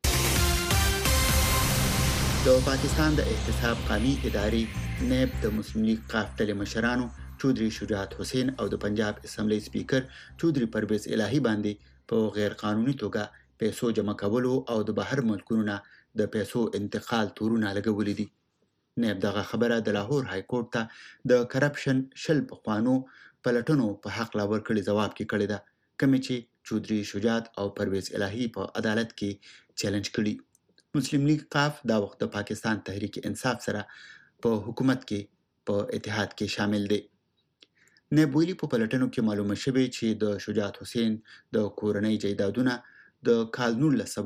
د پاکستان د احتساب قومي ادارې نیب د مسلم لیگ قاف ډلې مشرانو چودري شجاعت حسین او د پنجاب اسمبلی سپیکر چودري پرویز الهی باندې په غیر قانوني توګه پیسو جمع کولو او د بهر ملکونو د پیسو انتقال تورونه لګولي دي. نیب دغه خبره د لاهور های کورټ ته د کرپشن شل پخوانو پلټنو په حق لا ورکړي جواب کې کړی ده کوم چې چودري شجاعت او پرویز الهی په عدالت کې چیلنج کړي. مسلم لیگ قاف دا وخت د پاکستان تحریک انصاف سره په حکومت کې په اتحاد کې شامل دی. نیب ویلي په پلټنو کې معلومه شوې چې د شجاعت حسین د کورنۍ جایدادونه د کال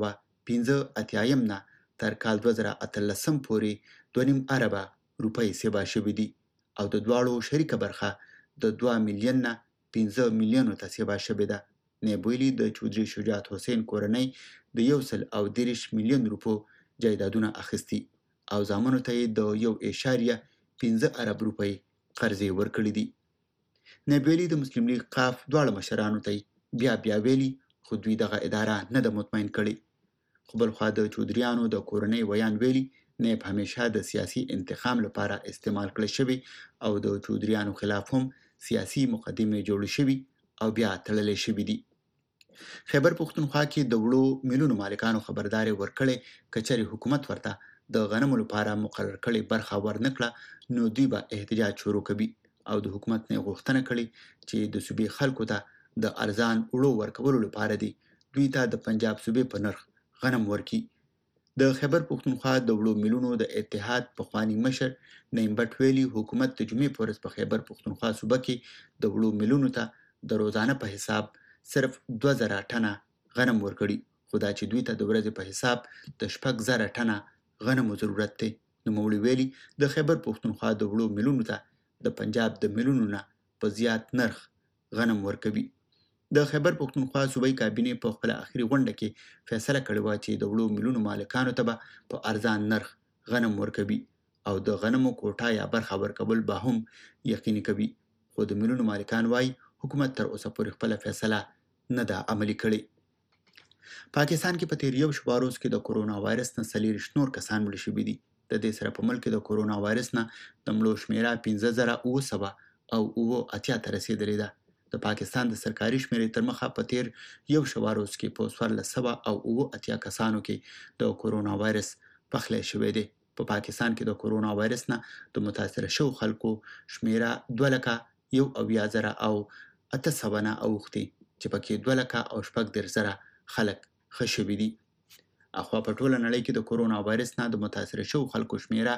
1985 نه تر کال 2013 پورې 2.5 اربه روپۍ سیوا شوې دي او د دواړو شریکه برخه د 2 میلیون نه 15 میلیونو ته سیوا شوې ده. نیب ویلي د چودري شجاعت حسین کورنۍ د 1.30 میلیون روپو جایدادونه اخیستي او زامنو ته یې د 1.15 ارب روپۍ قرضې ورکړي دي. نیب ویلي د مسلم لیگ قاف دواړه مشرانو ته بیا ویلي خو دوی دغه اداره نه ده مطمئن کړي. خو بل خوا د چودریانو د کورنۍ ویان ویلي نیب همیشه د سیاسي انتقام لپاره استعمال کړی شوی او د چودریانو خلاف هم سیاسي مقدمې جوړې شوي او بیا تړلې شوي دي. خیبر پختونخوا کې د وړو میلیونو مالکانو خبرداري ورکړې کچري حکومت ورته د غنمو لپاره مقرر کړي برخه ورنکړه نو دوی به احتجاج شروع کوي او د حکومت نه غوښتنه کړي چې د صوبې خلکو ته د ارزان وړو ورکولو لپاره دی دوی ته د پنجاب صوبې په نرخ غنم ورکړي. د خیبر پختونخوا د وړو میلیونو د اتحاد پخوانی مشر نعیم بټ ویلي حکومت د جمعې په ورځ په خیبر پختونخوا صوبه کې د وړو میلیونو ته د روزانه په حساب صرف 2000 ټنه غنم ورکړي خو دا چې دوی ته د ورځې په حساب د 6000 ټنه غنمو ضرورت دی. نوموړي ویلي د خیبر پختونخوا د وړو میلیونو ته د پنجاب د میلیونو نه په زیات نرخ غنم ورکوي. د خیبر پختونخوا صوبایي کابینې په خپل اخري غونډه کې فیصله کړې و چې د وړو میلیونو مالکانو ته به په ارزان نرخ غنم ورکوي او د غنمو کوټه یا برخه ورکول به هم یقیني کوي. خو د میلیونو مالکان وايي حکومت تر اوسه پورې خپل فیصله نه ده عملي کړې. پاکستان کې په تیر یو شپاروز کې د کورونا وایرس نه 40 نور کسان مړه شوي دي. د دې سره په ملک کې د کورونا وایرس نه د مړو شمیره 15900 او 80 ته رسیدلې ده. د پاکستان د سرکاري شمیرې تر مخه په تیر یو شواروز کې په 1480 کسانو کې د کورونا وایرس پخلی شوی دی. په پاکستان کې د کورونا وایرس نه د متاثر شوو خلکو شمیره 2,01,000 او 800 نه اوختي چې پکې 2,06,000 خلک ښه شوي دي. اخوا په ټوله نړۍ کې د کورونا وایرس نه د متاثر شوو خلکو شمیره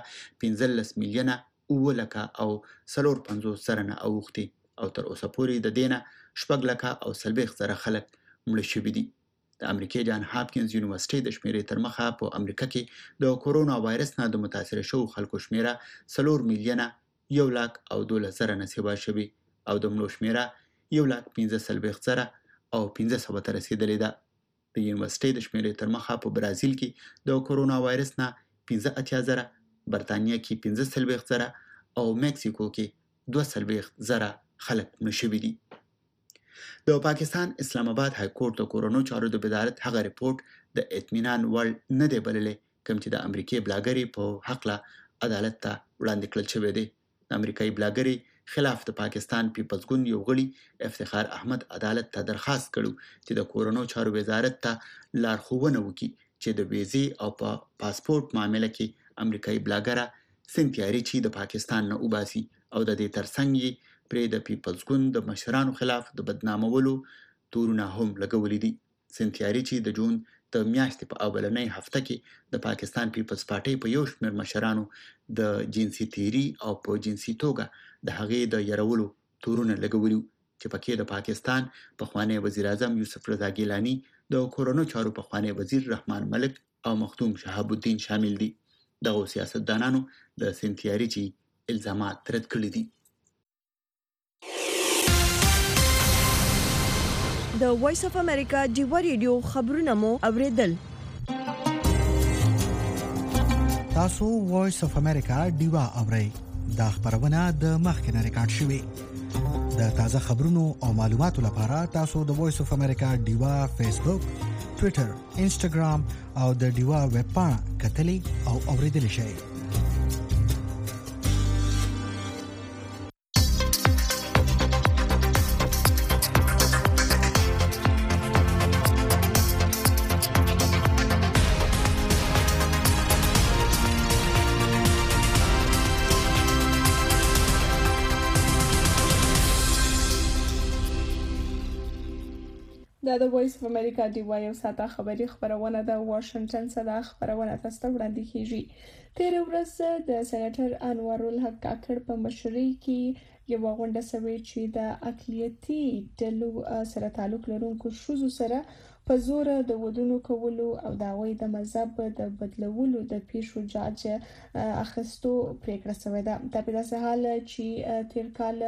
15,09,450 نه اوختي او تر اوسه پورې د دینه 6,40,000 خلک مړه شوي دي. د امریکای جان هاپکینز یونیورسيټي د شمیرې تر مخه په امریکا کې د کورونا وایرس نه د متاثر شوو خلکو شمیره 4,1,02,000 نه سیوا شوي او د مړو شمیره 1,15,000 او 500 ته رسیدلې ده. د یونیورسيټي د شمیرې تر مخه په برازیل کې د کورونا وایرس نه 15,000، برتانیا کې 15,000 او مکسیکو کې 2,000 خلک مړه شوي دي. د پاکستان اسلام آباد های کورټ د کورونا چارو د وزارت هغه ریپورت د اطمینان وړ نه دی بللی کوم چې د امریکای بلاګري په حق له عدالت ته وړاندې کړل شوی دی. د امریکایي بلاګري خلاف د پاکستان پیپلز ګوند یو غړي افتخار احمد عدالت ته درخواست کړو چې د کورونا چارو وزارت ته لارښوونه وکړي چې د ویزې او په پاسپورت معاملې کې امریکایي بلاګره سنتیا ریچی د پاکستان نه وباسي او د دې ترڅنګ یې پرې د پیپلز ګوند د مشرانو خلاف د بدنامولو تورونه هم لګولي دي. سنتیا ریچی د جون د میاشتې په اولنۍ هفته کې د پاکستان پیپلز پارټي په یو شمېر مشرانو د جنسي تیری او په جنسي توګه د هغې د يرولو تورونه لګولي چې پکې د پاکستان پخوانی وزیر اعظم یوسف رضا ګیلانی، د کورونا چارو پخوانی وزیر رحمان ملک او مختوم شهاب الدین شامل دي. دغه سیاستدانانو د سنتیا ریچی الزامات رد کړي دي. د وایس اف امریکا ډیوا ریډیو خبرونه مو اوریدل. تاسو وایس اف امریکا ډیوا اورئ. دا خبرونه د مخکنه ریکارډ شوې. د تازه خبرونو او معلوماتو لپاره تاسو د وایس اف امریکا ډیوا فیسبوک، ټوئیټر، انسټاګرام او د ډیوا ویب پاڼه کتلی او اوریدلی شئ. دا د وایس اف امریکا ډیوا یو ساده خبري خبرونه د واشنگټن څخه خبرونه تاسو ته وړاندې کیږي. تیر ورځ د سېنیټر انور الحق کاکړ په مشرۍ کې یو غونډه شوې چې د اقلیتي ډلو سره تعلق لرونکو شوزو سره په زور د ودونو کولو او د هغوی د مذهب د بدلولو د پیښو جاج اخیستو پریکړه شوې ده. دا په داسې حال چې تیر کال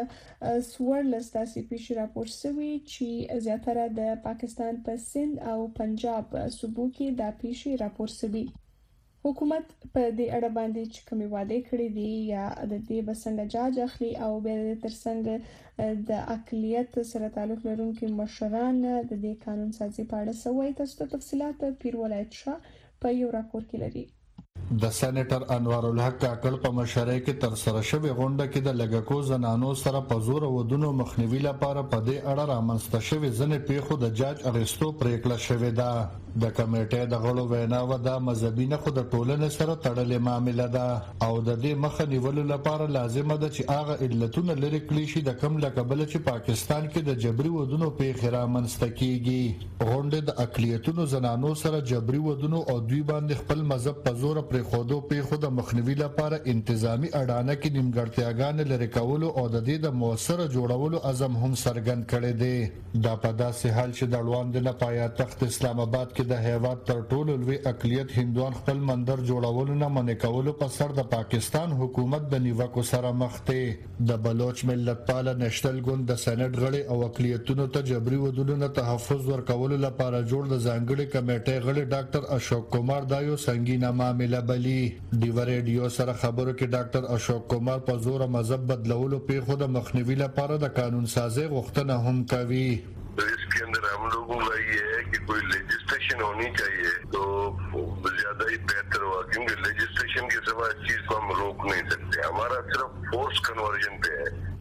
14 داسې پیښې راپور شوې چې زیاتره د پاکستان په سند او پنجاب صوبو کې دا پیښې راپور شوې. حکومت په دې اړه باندې چې کومې وعده کړې دي یا د دې بسنګ جاج اخلي او بیا د ترڅنګ د اقلیت سره تعلق لرونکو مشران د دې قانون سازي په اړه سوي تاسو تفصيلات پیر ولایت شاه په یو راپور کې لري. د سېنیټر انور الحق کاکړ په مشرۍ کې تر سره شوې غونډه کې د لګکو زنانو سره په زور ودونو مخنیوي لپاره په دې اړه رامنځته شوې ځنې پیښو د جاج اغستو پریکړه شوې ده. د کمیټې د غړو ویناوه د مذهبي نه خو د ټولنې سره تړلې معامله ده او د دې مخه نیولو لپاره لازمه ده چې هغه علتونه لري کړي شي د کم لقبل چې پاکستان کې د جبري ودونو پیښې رامنځته کیږي. غونډه د اقلیتونو زنانو سره جبري ودونو او دوی باندې خپل مذهب په زور پر خودو پیښو د مخنیوي لپاره انتظامی اډانه کې نیمګړتیاګان لري کولو او د دې د موثر جوړولو عزم هم څرګند کړی دی. دا په داسې حال چې د اړوند نه پایتخت اسلام آباد کې د هیواد تر ټولو لوی اقلیت هندوان خپل مندر جوړولو نه منع کولو په سر د پاکستان حکومت د نیوکو سره مخ دی. د بلوچ ملت پال نېشنل ګوند د سېنات غړي او اقلیتونو ته جبري ودونو نه تحفظ ورکولو لپاره جوړ د ځانګړي کمیټې غړي ډاکټر اشوک کمار دا یو سنگینه معاملې بلی. ډیوا ریډیو سره خبرو کې ډاکټر اشوک کمار په زور مذهب بدلولو پیښو د مخنیوي لپاره د قانون سازي غوښتنه هم کوي. इसके अंदर हम लोगों का ये है कि कोई लेजिस्लेशन होनी चाहिए तो ज्यादा ही बेहतर होगा क्योंकि लेजिस्लेशन के सिवा इस चीज को हम रोक नहीं सकते. हमारा सिर्फ फोर्स कन्वर्जन पे है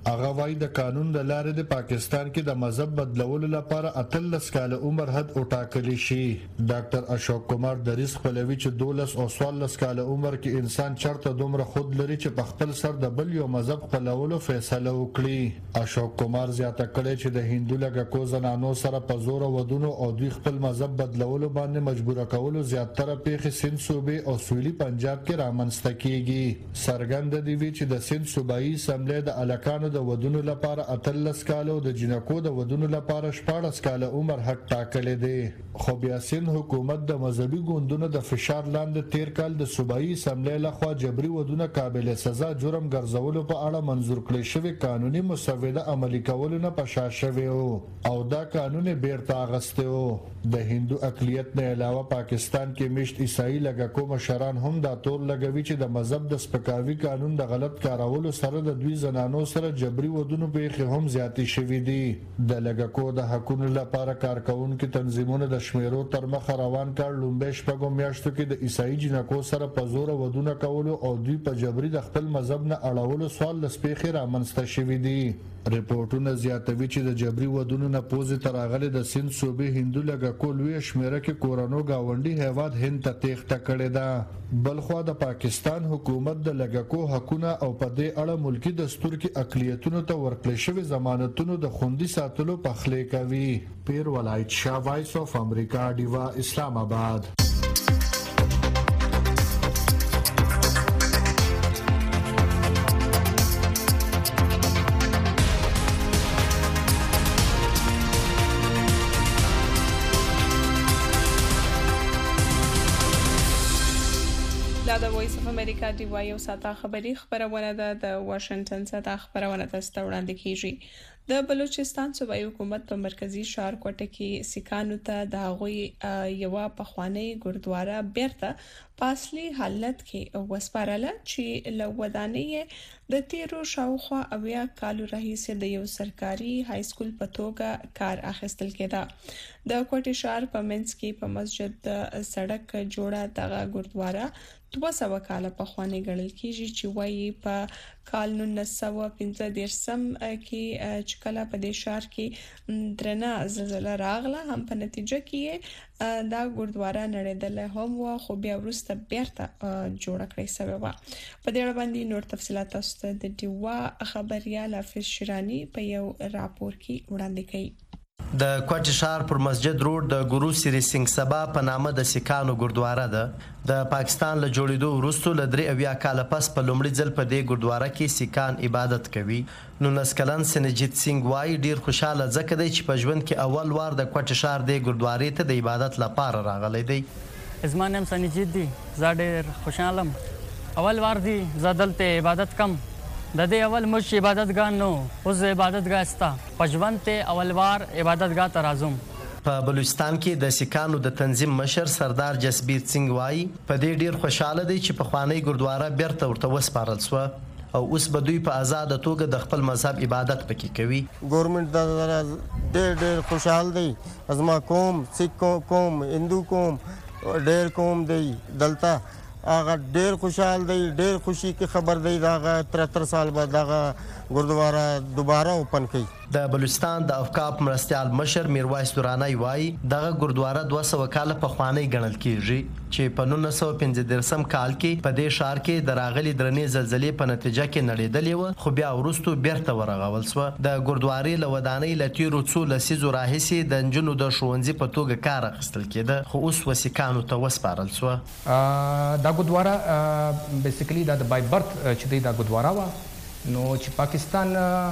هغه وايي د قانون د لارې د پاکستان کې د مذهب بدلولو لپاره 18 کال عمر حد وټاکلی شي. ډاکټر اشوک کمار دریس خپلوي چې 12 او 14 کال عمر کې انسان چرته دومره خود لري چې په خپل سر د بل یو مذهب خپلولو فیصله وکړي. اشوک کمار زیاته کړې چې د هندو لږکو زنانو سره په زور ودونو او دوی خپل مذهب بدلولو باندې مجبور کولو زیاتره پیښې سند صوبې او سویلي پنجاب کې رامنځته کیږي. سرګند دی وی چې د سند صوبایي اسمبلی د الکانو د ودونو لپاره 18 کال او د جنکو د ودونو لپاره 14 کال عمر حد ټاکلی دی. خو بیا سند حکومت د مذهبي ګوندونو د فشار لاندې تیر کال د صوبایي اسمبلی لخوا جبري ودونه قابل سزا جرم ګرځولو په اړه منظور کړی شوی قانوني مسوده عملي کولو نه پشا شوی او دا قانون بیرته اغسته و. د هندو اقلیت نه علاوه پاکستان کې مشت عیسائی لږکو مشران هم دا تور لګوي چې د مذهب د سپکاوي قانون د غلط کارولو سره د دوی زنانو سره جبري ودونو پیښې هم زیاتې شوې دي. د لږکو د حقونو لپاره کارکونکو تنظیمونو د شمیرو تر مخه روان کار لومبه شپږو میاشتو کې د عیسائی جنکو سره په زور ودونه کولو او دوی په جبري د خپل مذهب نه اړولو سوال لسپېخې رامنځته شوې دي. ریپورتونه زیاتوي چې د جبري ودونو نه پوزې تر راغلي د سند صوبې هندو لږکو لویه شمیره کې کورانو گاونډي هیواد هند ته تېښته کړې ده. بلخوا د پاکستان حکومت د لږکو حقونه او په دې اړه ملکی دستور کې اقلیتونو ته ورکړل شوی ضمانتونو د خوندي ساتلو پخلی کوي. پیر ولایت شاه، وایس اف امریکا، ډیوا، اسلام آباد. د وایس اف امریکا دی وایو ساته خبری خبرونه ده د واشنگټن څخه خبرونه تاسو ته وړاندې کیږي. د بلوچستان صوبایي حکومت په مرکزی ښار کوټه کې سکانو ته د غوي یو پخوانی ګردواره بیرته پاسلی حالت کې وسپارله چې لودانې د تیرو شاوخوا اویا کالو راهیسې د یو سرکاري های سکول په توګه کار اخیستل کېده. د کوټه ښار په منځ کې په مسجد د سړک جوړه دغه ګردواره 200 کاله پخوانی ګڼل کیږي چې وایي په کال 1915 کې چې کله په دې ښار کې درنه زلزلہ راغله هم په نتیجه کې دا ګردواره نړیدل هم و خو بیا وروسته بیرته جوړ کړی شوی و. په دې اړه باندې نور تفصيلات تاسو ته د ډیوا خبريال حافظ شیرانی په یو راپور کې وړاندې کړي. د کوټ ښار پر مسجد روډ د ګورو سری سنگ سبا په نامه د سکانو ګردواره ده. د پاکستان له جوړېدو وروسته ل 3 کال پس په لومړي ځل په دې ګردواره کې سکان عبادت کوي. نو نسکلن سنجیت سنگ وای ډیر خوشاله ځکه دی چې په ژوند کې اول وار د کوټ ښار د ګردوارې ته د عبادت لپاره راغلی دی. زما نام سنجیت دی، زه ډیر خوشاله اول وار دی زدلته عبادت کم د دې اول مش عبادتګاه نو اوس عبادتګاه استا پجونته اول وار عبادتګاه ته راځم. په بلوچستان کې د سکانو د تنظیم مشر سردار جسبیر سنگ وای په دې ډیر خوشاله دی چې په خوانی ګردواره بیرته ورته وسپارل سو او اوس به دوی په آزاد توګه د خپل مذهب عبادت پکې کوي. ګورنمنت ډیر خوشاله دی. ازما قوم، سکھ قوم، هندو قوم، ډیر قوم دی دلته هغه ډیر خوشاله دی، ډیر خوشي کې خبر دی دا 73 سال بعد دا ګردواره دوباره اوپن کړي. د بلوچستان د افکاپ مرستيال مشر میرویس دورانی وای دغه ګردواره 200 کال په خوانی ګڼل کیږي چې په 1915 کال کې په دې ښار کې د راغلي درنې زلزلې په نتیجه کې نړیدلې و خو بیا وروسته بیرته ورغول سو. د ګردوارې لودانې لتیرو څو لسیزو راهیسې د انجونو د ښوونځي په توګه کار اخیستل کېده خو اوس وسکانو ته وسپارل سو. دا ګردواره بیسیکلی دا د بای برث چې دا ګردواره و نو چې پاکستان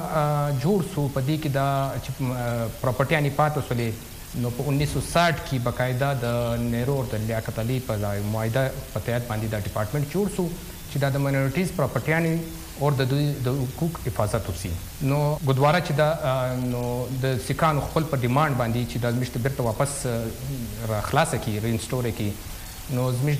جوړ سو په دې کې دا چې پراپرټیانی پاتې سولې نو په 1960 کې بقاعده د نهرو او د لیاقت علي په معاهده په تحت باندې دا ډپارټمنټ جوړ سو چې دا د ماینورټیز پراپرټیانی او د حقوق حفاظت وسی. نو ګردواره چې دا نو د سکانو خپل په ډیماند باندې چې د مشت بیرته واپس را خلاص کی رینسټور کی نو زموږ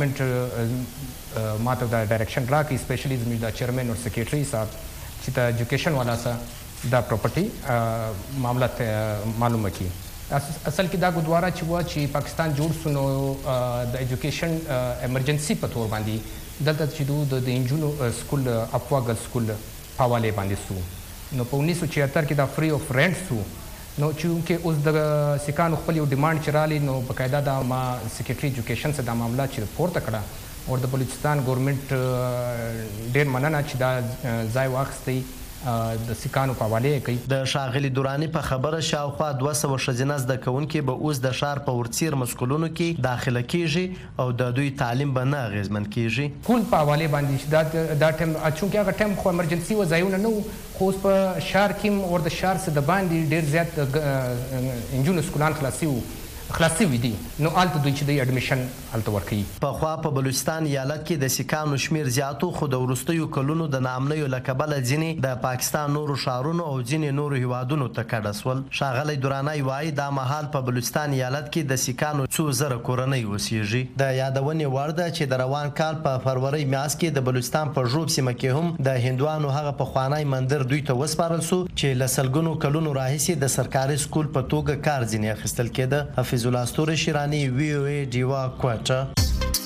ډپارټمنټ ماته دا ډایرکشن راکړي سپیشلی زموږ د چیرمن او سیکریټري صاحب چې د ایجوکیشن والا سره دا پراپرټي معاملات معلومه کی. اصل کې دا ګردواره چې پاکستان جوړ سو نو د ایجوکیشن ایمرجنسي په تور باندې دلته چې د انجونو سکول اپوا ګل سکول حواله باندې سو نو په 1976 کې دا فری اف رینټ سو نو چې اوس د سکانو خپل یو ډیمانډ چرالي نو بقاعده دا ما سیکریټری ایجوکیشن څخه د معاملات چې پورته کړه او د بلوچستان ګورنمنت ډېر مننه چې دا ځای واخیستی د سکانو په حواله کوي. د شاغلي دوراني په خبره شاوخوا 200 ښځینه زده کوونکي به اوس د ښار په ورڅیر مسکولونو کې داخله کیږي او د دوی تعلیم به نه اغیزمن کیږي. کول په حواله باندې چې دا ټیم چونکې هغه ټیم خو ایمرجنسي وځایونه نه وو خو اوس په شهر کې ور د شهر څخه د باندې ډېر زیات انجونو سکولان خلاصي وي دي نو آلته دوی چې د اډمیشن آلته ورکوي. پخوا په بلوچستان ایالت کې د سکانو شمیر زیاتو خو د وروستیو کلونو د ناامنیو له کبله ځینې د پاکستان نورو ښارونو او ځینې نورو هیوادونو ته کډه سول. ښاغلی درانی وایي دا مهال په بلوچستان ایالت کې د سکانو څو زره کورنۍ اوسیږي. د یادونې وړ ده چې د روان کال په فروری میاشت کې د بلوچستان په ژوب سیمه کې هم د هندوانو هغه پخوانی مندر دوی ته وسپارل سو چې له سلګونو کلونو راهیسې د سرکاري سکول په توګه کار ځینې اخیستل کېده. حفیظ الله استوري شیرانی وی او ای ډیوا کوټه.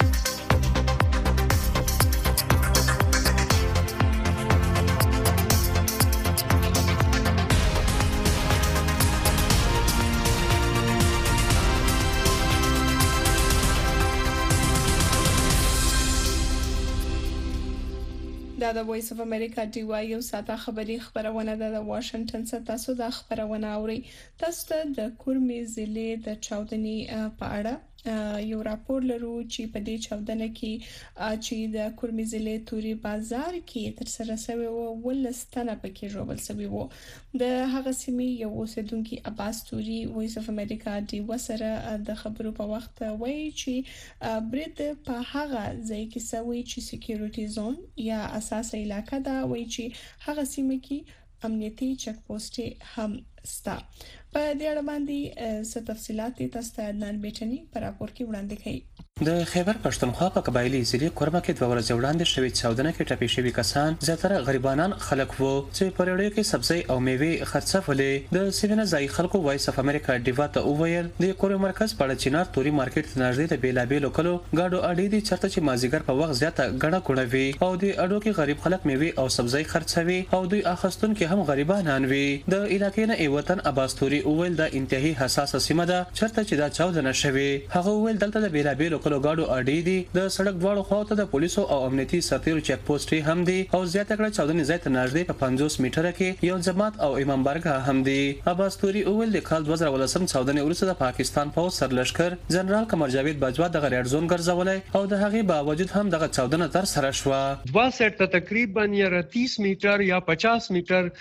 دا د وایس اف امریکا ډي واي یو ساده خبري خبرونه ده د واشنگټن څخه تاسو د خبرونه اوري. تاسو ته د کورمي ضلع د چاودنې په اړه یو راپور لرو چې په دې چاودنه کې چې د کورمي ضلع توري بازار کې تر سره شوی و ولستانه پکې جوړول شوی وو. د هغه سیمې یو اوسیدونکو عباس توري وایس اف امریکا ډي وسره د خبرو په وخت وایي چې برید په هغه ځای کې شوی چې سکیورټي زون یا اساسي علاقه دا وایي چې هغه سیمه کې امنیتي چک پوسټ هم ستا. په دې اړه باندې څه تفصيلات تاسو ته عدنان بیٹنی پر راپور کې وړاندې کړي. د خیبر پښتونخوا په قبایلی ضلع کورما کې 2 ورځې وړاندې شوې چاودنه کې ټپي شوي کسان زیاتره غریبانان خلک وو چې په رړیو کې سبزی او میوې خرڅولې. د سیمه ځای خلکو وایس اف امریکا ډیوا ته وویل د کورو مرکز په چینار توري مارکیټ ته نږدې د بیلابیلو کلو گاډو اډې دي چرته چې مازیګر په وخت زیاته غړه کوړوي او د اډو کې غریب خلک میوې او سبزی خرڅوي او دوی اخستون کې هم غریبانان وي. د علاقې نه وطن عباس توري وویل دا انتهایی حساسه سیمه ده چرته چې دا چاودنه شوه. هغه وویل دلته د بیلابیلو کلو گاډو اډې د سړک دواړو خواته د پولیسو او امنیتي سرتیرو چک پوسټ هم دي او زیاته کړه چاودنې ځای ته نږدې په 50 میټره کې یو جماعت او امام بارګاه هم دي. عباس توري اول د کال 2018 چاودنې وروسته د پاکستان پولیس سرلشکر جنرال قمر جاوید باجوا د ریډ زون ګرځولای او د هغې باوجود هم دغه چاودنه تر سره شوه. 62 ته تقریبا 30 میټر یا 50 میټر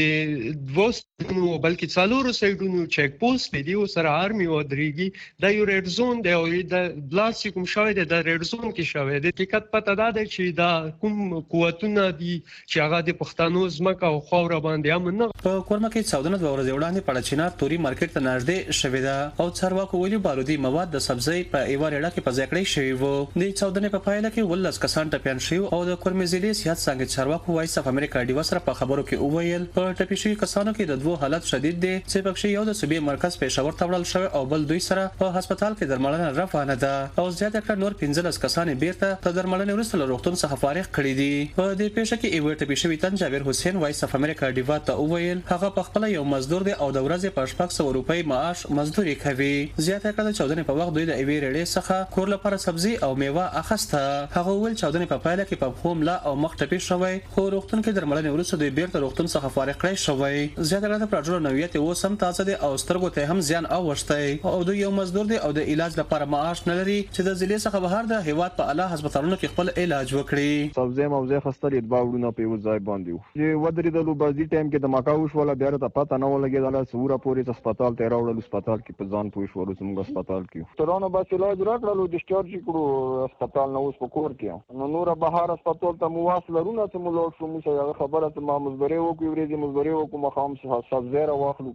د 200 بلکې څلورو سایډونو چک پوسټ دی او سره آرمي و درېږي د یو ریډ زون دی او د بلاس کوم شوی دی د ریډ زون کې شوی دی. حقیقت پته دا دی چې دا کوم قوتونه دي چې هغه د پښتنو ځمکه او خاور باندې امن نه. په کورما کې چاودنه 2 ورځې وړاندې په چینار توري مارکیټ ته نږدې شوې ده او چارواکو ویلي بارودي مواد د سبزی په ایوار اړه کې په ځای کړی شوی وو. د چاودنې په پایله کې ولس کسان ټپيان شوي او د کورمي ضلع صحت څنګه چارواکو وایس اف امریکا ډیوا سره په خبرو کې وویل په ټپي شوي کسانو کې د 2 حالت شدید دي چې پکې یو د صوبې مرکز پېښور ته وړل شوی او بل دوی سره په هسپتال کې درملنه روانه ده او زیاته کړه نور 15 کسان بیرته د درملنې وروسته له روغتون څخه فارغ کړي دي. په دې پیښه کې ایوه ټپي شوی تن جابر حسین وایس اف امریکا ډیوا ته وویل هغه په خپل یو مزدور دی او د ورځې په 600 روپۍ معاش مزدوري کوي. زیاته کړه چاودنې په وخت دوی د ایوه رړې څخه کور لپاره سبزی او میوه اخسته. هغه ول چاودنې په پایله کې په خوم لا او مخ ټپي شوی خو روغتون کې درملنې وروسته دوی بیرته روغتون څخه فارغ کړي شوی. زیاته کړه د پراجو نوعیت و سم تازه دي او سترګو ته هم زیان اوښتي او دوی یو مزدور دی او د علاج لپاره معاش نه لري چې د ضلع څخه بهر د هیواد په اعلی هسپتالونو کې خپل علاج وکړي. سبزی موزه خستلې د باورونو په وځای باندې و چې ودرې د لوبازي ټایم کې د ماکاوش ولا بیا ته پته نه ولګېدله سوره پورې هسپتال ته راوړل هسپتال کې په ځان پوښ ورو زموږ هسپتال کې ترانه بس علاج راکړلو ډیسچارج کړو هسپتال نو اوس په کور کې نو نور بهر هسپتال ته مواصلونه ته مولور شو موږ خبره ته ما مزبره وکړو ورېدي مزبره وکړو مخام سبزی را واخلو کنه بس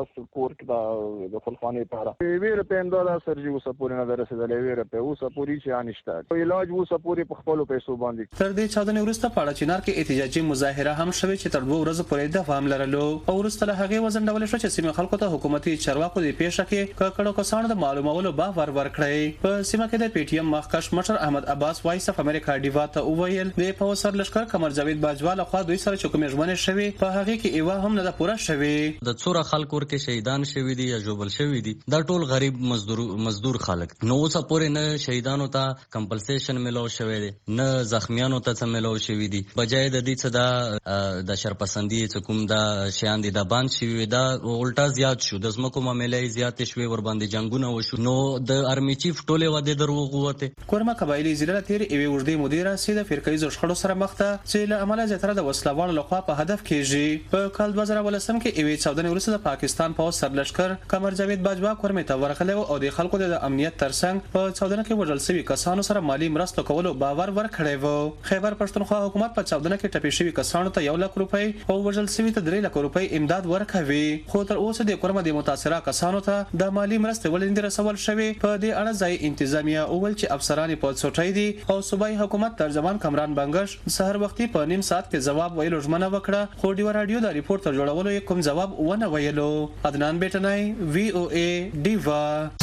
بس کور کې د خپلخانې لپاره ویره په امداد سرجی اوسه پورې نه درسېدلې ویره په اوسه پورې چې انشته علاج اوسه پورې په خپل پیسو باندې. تر دې چاودنې وروسته په اړه چینار کې احتجاجي مظاهره هم شوې چې تر 2 ورځې پورې دوام لرلو او وروسته له هغې وزندول شو چې سیمه خلکو ته حکومتي چارواکو د پیښه کې کړکړو کسانو د معلومولو باور ورکړی. په سیمه کې د پی ټی ایم مخکښ مشر احمد عباس وایس اف امریکا ډیوا ته وویل د پوسر لشکر قمر جاوید باجوا له خوا دوی سره چوکمې ژمنې شوې په هغه کې ایوا هم نه پوره شوې. د څوره خلکو ورکه شهیدان شوي دي یا جوبل شوي دي دا ټول غریب مزدور خلک نو اوسه پورې نه شهیدانو ته کمپنسیشن ملو شوی دی نه زخمیانو ته څه ملو شوی دي بجای د دې څه د شرپسندي څه کوم دا شیان دي دا باند شوی دا الټا زیات شو د زمکو معاملې زیات شوی ور باندې جنگونه وشو نو د ارمی چیف ټوله وده دروغوته. کورما قبایلی ضلع تیر ایوي وردی مدیر سید فرقې زړخړو سره مخ ته چې له عمله زیاتره د وسلوالو لخوا په هدف کېږي. په کال 2018 کې ایوي 14 ورسره د پاکستان پوز سرلشکر قمر جاوید باجوا کورمه ته ورغله او د خلکو د امنیت ترڅنګ په 14 کې وژل شوي کسانو سره مالی مرسته کولو باور ورکړی و. خیبر پښتونخوا حکومت په 14 کې ټپي شوي کسانو ته 1 لک روپۍ او وژل شوي ته 3 لک روپۍ امداد ورکوي خو تر اوسه د کورمه د متاثره کسانو ته د مالی مرسته ولې نه رسول شوی. په دې اړه ځای انتظامیه اول چې افسران په څوټۍ دي او صوبایي حکومت ترجمان کمران بنگش سحر وختي په نیم ساعت کې جواب ویلو ژمنه وکړه خو ډیو رادیو د ریپورت تر جوړولو کوم جواب ونه ویلو. عدنان بیٹنای وی او ای ډیوا.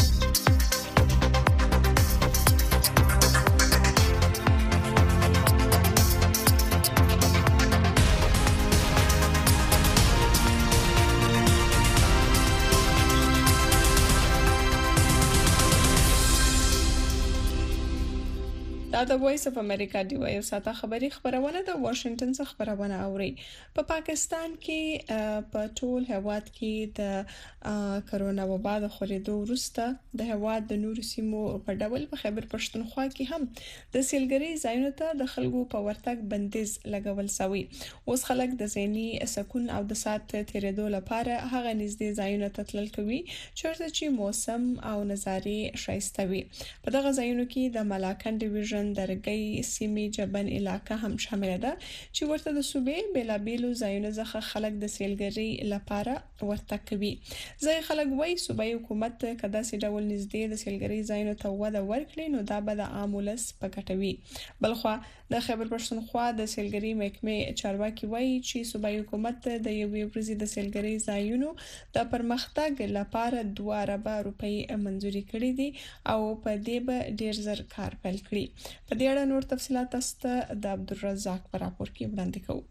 دا د وایس اف امریکا دی یو ساته خبری خبرونه د واشنگټن څخه خبرونه اوري. په پاکستان کې په ټول هواد کې د کرونا وبا د خورېدو وروسته د هواد د نور سیمو په ډول په خیبر پښتونخوا کې هم د سیلګرۍ ځایونو ته د خلکو په ورتګ بندیز لګول شوی. اوس خلک د ذهني سکون او د سات تیرېدو لپاره هغه نږدې ځایونو ته تلل کوي چیرته چې موسم او نظارې ښایسته وي. په دغه ځایونو کې د ملاکن ډیویژن درګي سیمې جبن علاقہ هم شامل ده چې ورته د صوبې بلابېلو ځایونو څخه خلک د سیلګرۍ لپاره ورته کوي. ځای خلک وایي صوبایي حکومت کدا سي ډول نږدې د سیلګرۍ ځایونو ته وده ورکړي نو دا به د عام ولس په ګټه وي. بلخوا د خیبر پښتونخوا د سیلګرۍ محکمې چارواکي وایي چې صوبایي حکومت د یوې ورځې د سیلګرۍ ځایونو د پرمختګ لپاره 2 ارب روپۍ منځوري کړې دي او په دې به ډیر زر کار پیل کړي. په دې اړه نور تفصيلات تاسو د عبدالرزاق پر راپور کې وړاندې کوو.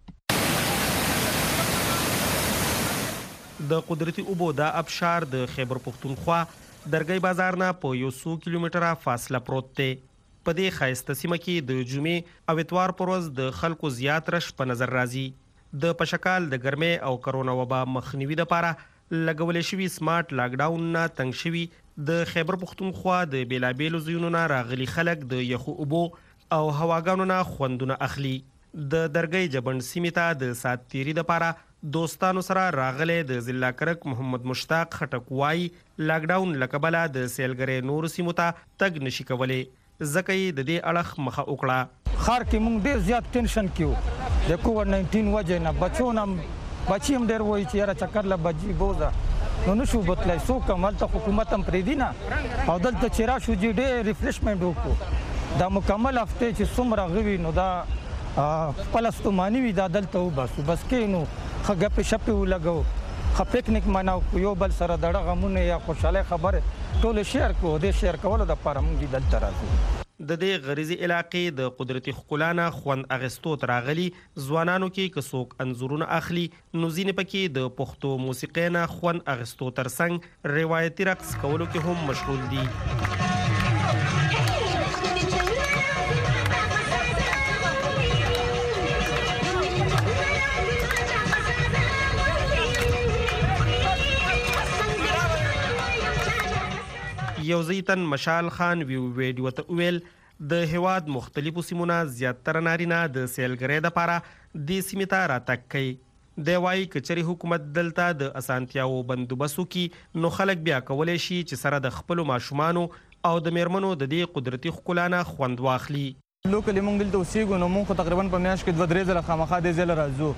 د قدرتي اوبو د ابشار د خیبر پښتونخوا درګي بازار نه په 100 کیلومتره فاصله پروت دی. په دې خایسته سیمه کې د جمعې او اتوار پر ورځ د خلکو زیات رش په نظر راځي. د پشکال د ګرمۍ او کرونا وبا مخنیوي لپاره لګولې شوی سمارټ لاک ډاون نه تنګ شوی د خیبر پښتونخوا د بیلابېلو ځایونو نه راغلي خلک د یخو اوبو او هواګانو نه خوندونه اخلي. د درګۍ جبن سیمې ته د سات تیری لپاره دوستانو سره راغلي د ضلع کرک محمد مشتاق خټک وای لاک ډاون لکبله د سیلګرۍ نور سیمو ته تګ نشي کولای ځکه یې د دې اړخ مخه وکړه. خار کې مونږ ډیر زیات ټینشن کیو د کووډ 19 وجه نه بچی هم ډیر وایي چې یاره چکر له بجی بوزه نو نشو بتلای سو کمل ته حکومت هم پرې دی نه او دلته چې راشو جی ډیر ریفریشمنت وکړو دا مکمل هفته چې څومره غوي نو دا پلستمانی وی دا دلته وباسو بس کې نو خګه په شپه ولګو خ پکنیک مناو یو بل سره دړه غمونه یا خوشاله خبره ټول شیر کو د شیر کولو د پاره مونږ دلته راځو. د دې غریزي علاقې د قدرتي خلانه خوند اغستو تراغلي ځوانانو کې کڅوک انزورونه اخلي نو ځینې پکې د پښتو موسیقۍ نه خوند اغستو ترڅنګ روایتي رقص کولو کې هم مشغول دي. یو زیتن مشال خان ویډیو ته ویل د هواد مختلفو سیمونه زیاتره نارینه د سیلګرۍ لپاره د سیمې ته راتګ کوي. د وایي کچري حکومت دلته د اسانتیاو بندوبستو کې نو خلک بیا کولای شي چې سره د خپل ماشومانو او د میرمنو د دې قدرتي خلانه خوند واخلي. لوکل مونږ دلته اوسېږو نو مونږ تقریبا په میاشت کې 2-3 ځله خامخا د ځل راځو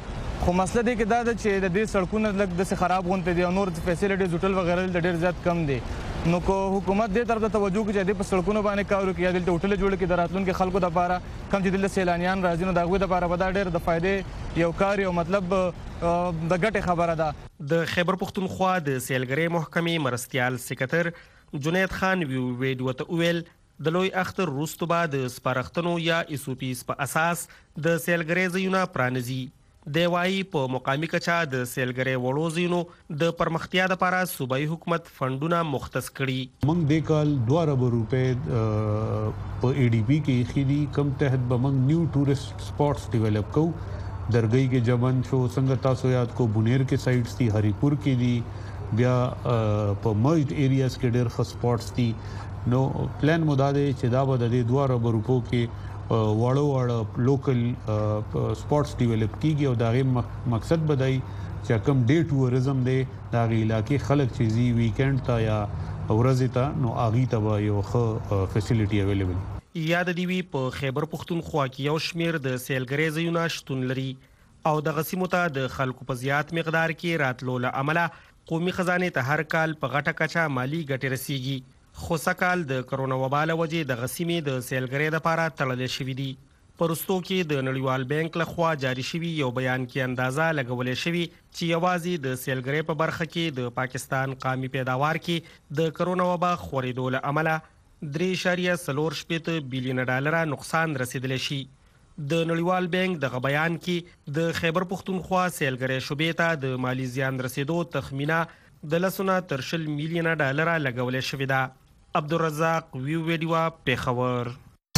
خو مسله دی کې دا ده چې د دې سړکونه لږ داسې خراب غونته دي او نور فیسیلیټیز هوټل وغیرہ د ډېر زیات کم دي. نو کو حکومت دې طرف ته توجه وکړي چې د په سړکونو باندې کار وکړي یا دلته هوټل جوړ کړي د راتلونکو خلکو لپاره کم چې دلته سیلانیان راځي نو د هغوی لپاره به دا ډېر د فایدې یو کار یو مطلب د ګټې خبره ده. د خیبر پښتونخوا د سیلګرۍ محکمې مرستیال سکرټر جنید خان ویډیو ته وویل د لوی اختر وروسته به د سپارښتنو یا SOPs په اساس د سیلګرۍ ځایونه پرانیزي. دی وايي په مقامي کچه د سیلګرۍ وړو ځایونو د پرمختیا لپاره صوبایي حکومت فنډونه مختص کړي. موږ د کال 2 ارب روپے په ADB کې خېدي کم تحت به موږ نیو ټورست سپاټس ډیولپ کوو. درګۍ کې جمن شو څنګه تاسو یاد کو بونیر کې سایټس دي هریپور کې دي بیا په مرجډ ایریاز کې ډېر ښه سپاټس دي. نو پلان مودا دی چې دا به د 2 ارب روپو کې واړو لوکل سپورټس ډیولپ کیږي او دا غي مقصد بدای چې کوم ډے ټوریزم دی دا غي علاقې خلک چې زی ویکند تا یا ورځ ته نو اغي ته یو ښه فیسیلیټي اویلیبل. یاد دی وی په خیبر پښتونخوا کې یو شمیر د سیلګرۍ ځایونه شتون لري او د غسیمو ته د خلکو په زیات مقدار کې راتلو له عمله قومي خزانه ته هر کال په غټه کچه مالی ګټه رسیږي. خو سکهال د کرونا وبا له وجې د غسیمې د سیلګرۍ لپاره تړل شوې دي. پرستو کې د نړیوال بانک لخوا جاری شوی یو بیان کې اندازه لګولې شوی چې یوازې د سیلګرۍ په برخه کې د پاکستان قومي پیداوار کې د کرونا وبا خورېدو له عمله 3.4 بلین ډالر نقصان رسیدلی شي. د نړیوال بانک دغه بیان کې د خیبر پښتونخوا سیلګرۍ شوبې ته د مالی زیان رسیدو تخمینه د لسونه تر 10 میلیون ډالر لګولې شوې ده. عبدالرزاق ویډیو پیښور.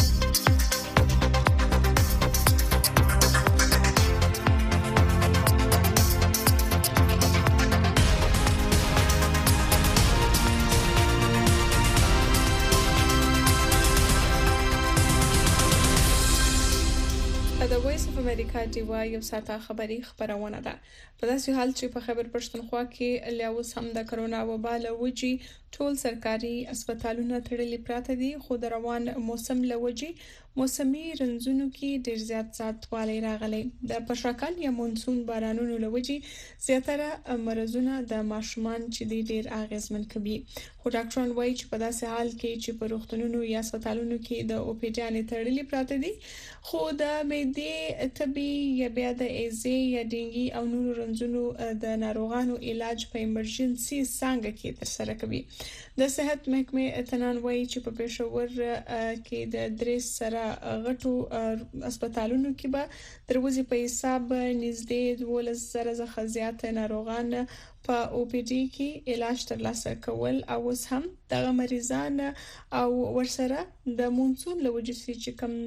د وایس اف امریکا ډیوا یو ساته خبري خبرونه ده. په داسې حال چې په خیبر پښتونخوا کې لیاوس هم د کرونا وبا له وجې ټول سرکاري هسپتالونه تړلي پراته دي. خو د روان موسم له وجې موسمي رنځونو کې ډېر زیات زیاتوالی راغلی. د پښاکال یا مونسون بارانونو له وجې زیاتره مرزونه د ماشومان چې ډېر اغیزمن کوي. خو ډاکټران وایي چې په داسې حال کې چې په روغتونونو یا هسپتالونو کې د OPD تړلي پراته دي خو د معدې تبي یا بیا د ایزي یا ډینګي او نورو رنځونو د ناروغانو علاج په ایمرجنسي څنګه کې ترسره کوي. د صحت محکمې اتنان وایي چې په پېښور کې د 3 سره غټو هسپتالونو کې به دروازې په حساب نږدې 12,000 څخه زیات ناروغان په OPD کې علاج ترلاسه کول او اوس هم دغه مریضان او ورسره د مونسون له وجې چې کوم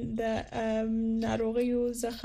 د ناروغیو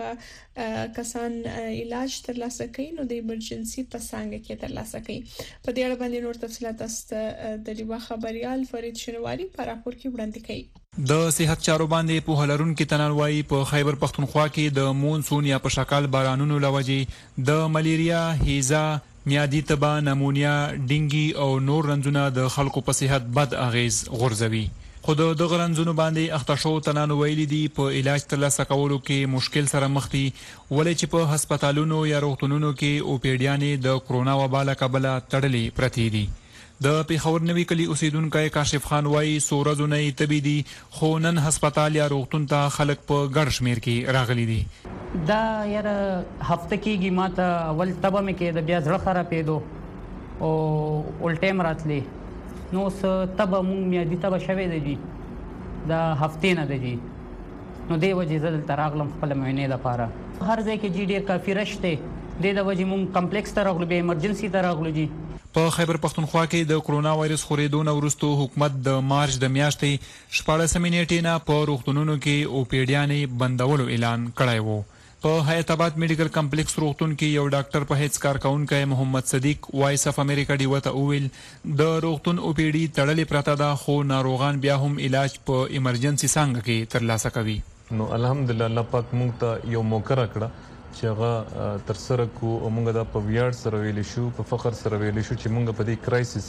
څخه کسان علاج ترلاسه کوي نو د ایمرجنسي په څنګه کې ترلاسه کوي. په دې اړه باندې نور تفصيلات است د لیوا خبريال فرید شنواری په راپور کې وړاندې کوي. د صحت چارو باندې په هلرونکو تنوعي په خیبر پښتونخوا کې د مونسون یا په شکل بارانونو لوجې د ملیریا، هیزا، میادي تبا، نمونیا، ډینګي او نور رنځونه د خلکو په صحت بد اغیز غورځوي. خو د دغه رنځونو باندې اخته شو تنانو ویلي دي په علاج ترلاسه کولو کې مشکل سره مخ دي ولې چې په هسپتالونو یا روغتونونو کې OPD د کرونا وبا له کبله تړلي پرتې دي. د پیښور نوي کلی اوسیدونکو کاشف خان وایي سورزونه تبي دي خو نن هسپتال یا روغتون ته خلک په ګډ شمیر کې راغلي دي. دا یاره هفته کېږي ماته اول تبه مې کې د بیا زړه خرابېدو او الټیم راتلی نو څه تبه مونږ میادي تبه شوې ده جي د هفتې نه ده جي نو دې وجې زه دلته راغلم خپله معاینې دپاره. هر ځای کې جي ډېر کافي رش دی دې د وجې مونږ کمپلیکس ته راغلو بیا ایمرجنسي ته راغلو جي. په خیبر پښتونخوا کې د کرونا وایرس خورېدو نه وروسته حکومت د مارچ د میاشتې 14 نیټې نه په روغتونونو کې OPD بندولو اعلان کړی وو. په حیات آباد میډیکل کمپلیکس روغتون کې یو ډاکټر په هیڅ کارکونکو محمد صدیق وایس اف امریکا ډیو ته وویل د روغتون OPD تړلې پراته ده خو ناروغان بیا هم علاج په ایمرجنسي څنګه کې ترلاسه کوي. نو الحمدلله الله پاک موږ ته یو موقع راکړه چې هغه تر سره کو او موږ دا په ویاړ سره ویل شو په فخر سره ویل شو چې موږ په دې کرایسس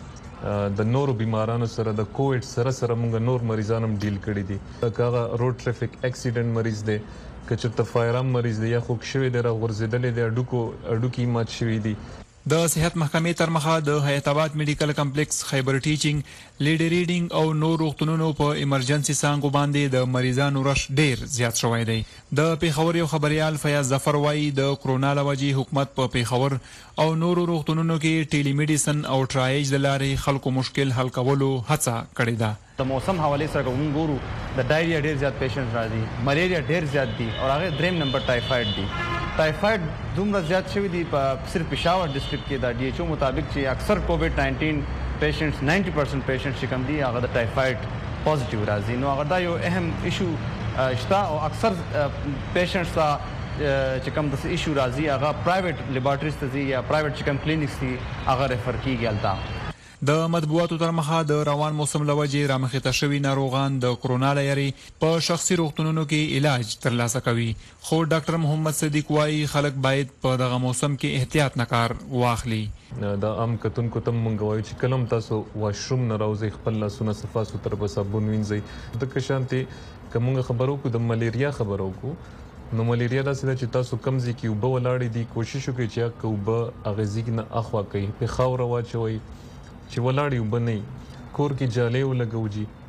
کې د نورو بیمارانو سره د کووډ سره موږ نور مریضانو ډیل کړی دي. هغه روډ ټریفیک اکسیډنټ مریض دی کچته فایرام مریض دی یا خوک شوی دی را غورځیدلې دی اډوکی مات شوی دی د صحت محکمې تر مخه د حیات آباد میډیکل کمپلیکس خیبر ټیچینګ لیډي ریډینګ او نور روغتونونو په ایمرجنسي څانګو باندې د مریضانو رش ډیر زیات شوی دی د پیښور یو خبريال فیاض ظفر وایي د کرونا لوجې حکومت په پیښور او نورو روغتونونو کې ټیلی میډیسن او ټرایج د لارې خلکو مشکل حل کولو هڅه کړې ده د موسم حواله سره کوم ګورو د ډایریا ډیر زیات پیشنټ راځي ملیریا ډیر زیات دي او هغه دریم نمبر ټایفاید دي ټایفاید دومره زیات شوی دی په صرف پېښور ډیسټریکټ کې د ډي ایچ او مطابق چې اکثر کووډ 19 پیشنټس 90% پیشنټ چې کوم دي هغه د ټایفاید پوزټیو راځي نو هغه دا یو اهم ایشو شته او اکثر پیشنټس چې کوم د ایشو راځي هغه پرایویټ لیبارټریز ته ځي یا پرایویټ چې کوم کلینیکس دي هغه ریفر کیږي البته د مطبوعاتو تر مخه د روان موسم لوجې رامخته شوی ناروغان د کرونا لري په شخصي روغتونونو کې علاج ترلاسه کوي خو ډاکټر محمد صدیق وايي خلک باید په دغه موسم کې احتیاط نه کار واخلي د عام کتونکو ته مونږ وایو چې کلم تاسو واشروم نه راوځي خپل لاسونه صفا سوتر په صابون وینځئ د کشانتي کومه خبرو کو د ملیریا خبرو کو نو ملیریا دا څه چې تاسو کمزې کې وب ولاړې دي کوشش وکړئ چې کوب اغزي نه اخوا کوي په خاور واچوي چې ولاړ یو بنئ کور کې جالې ولګوجي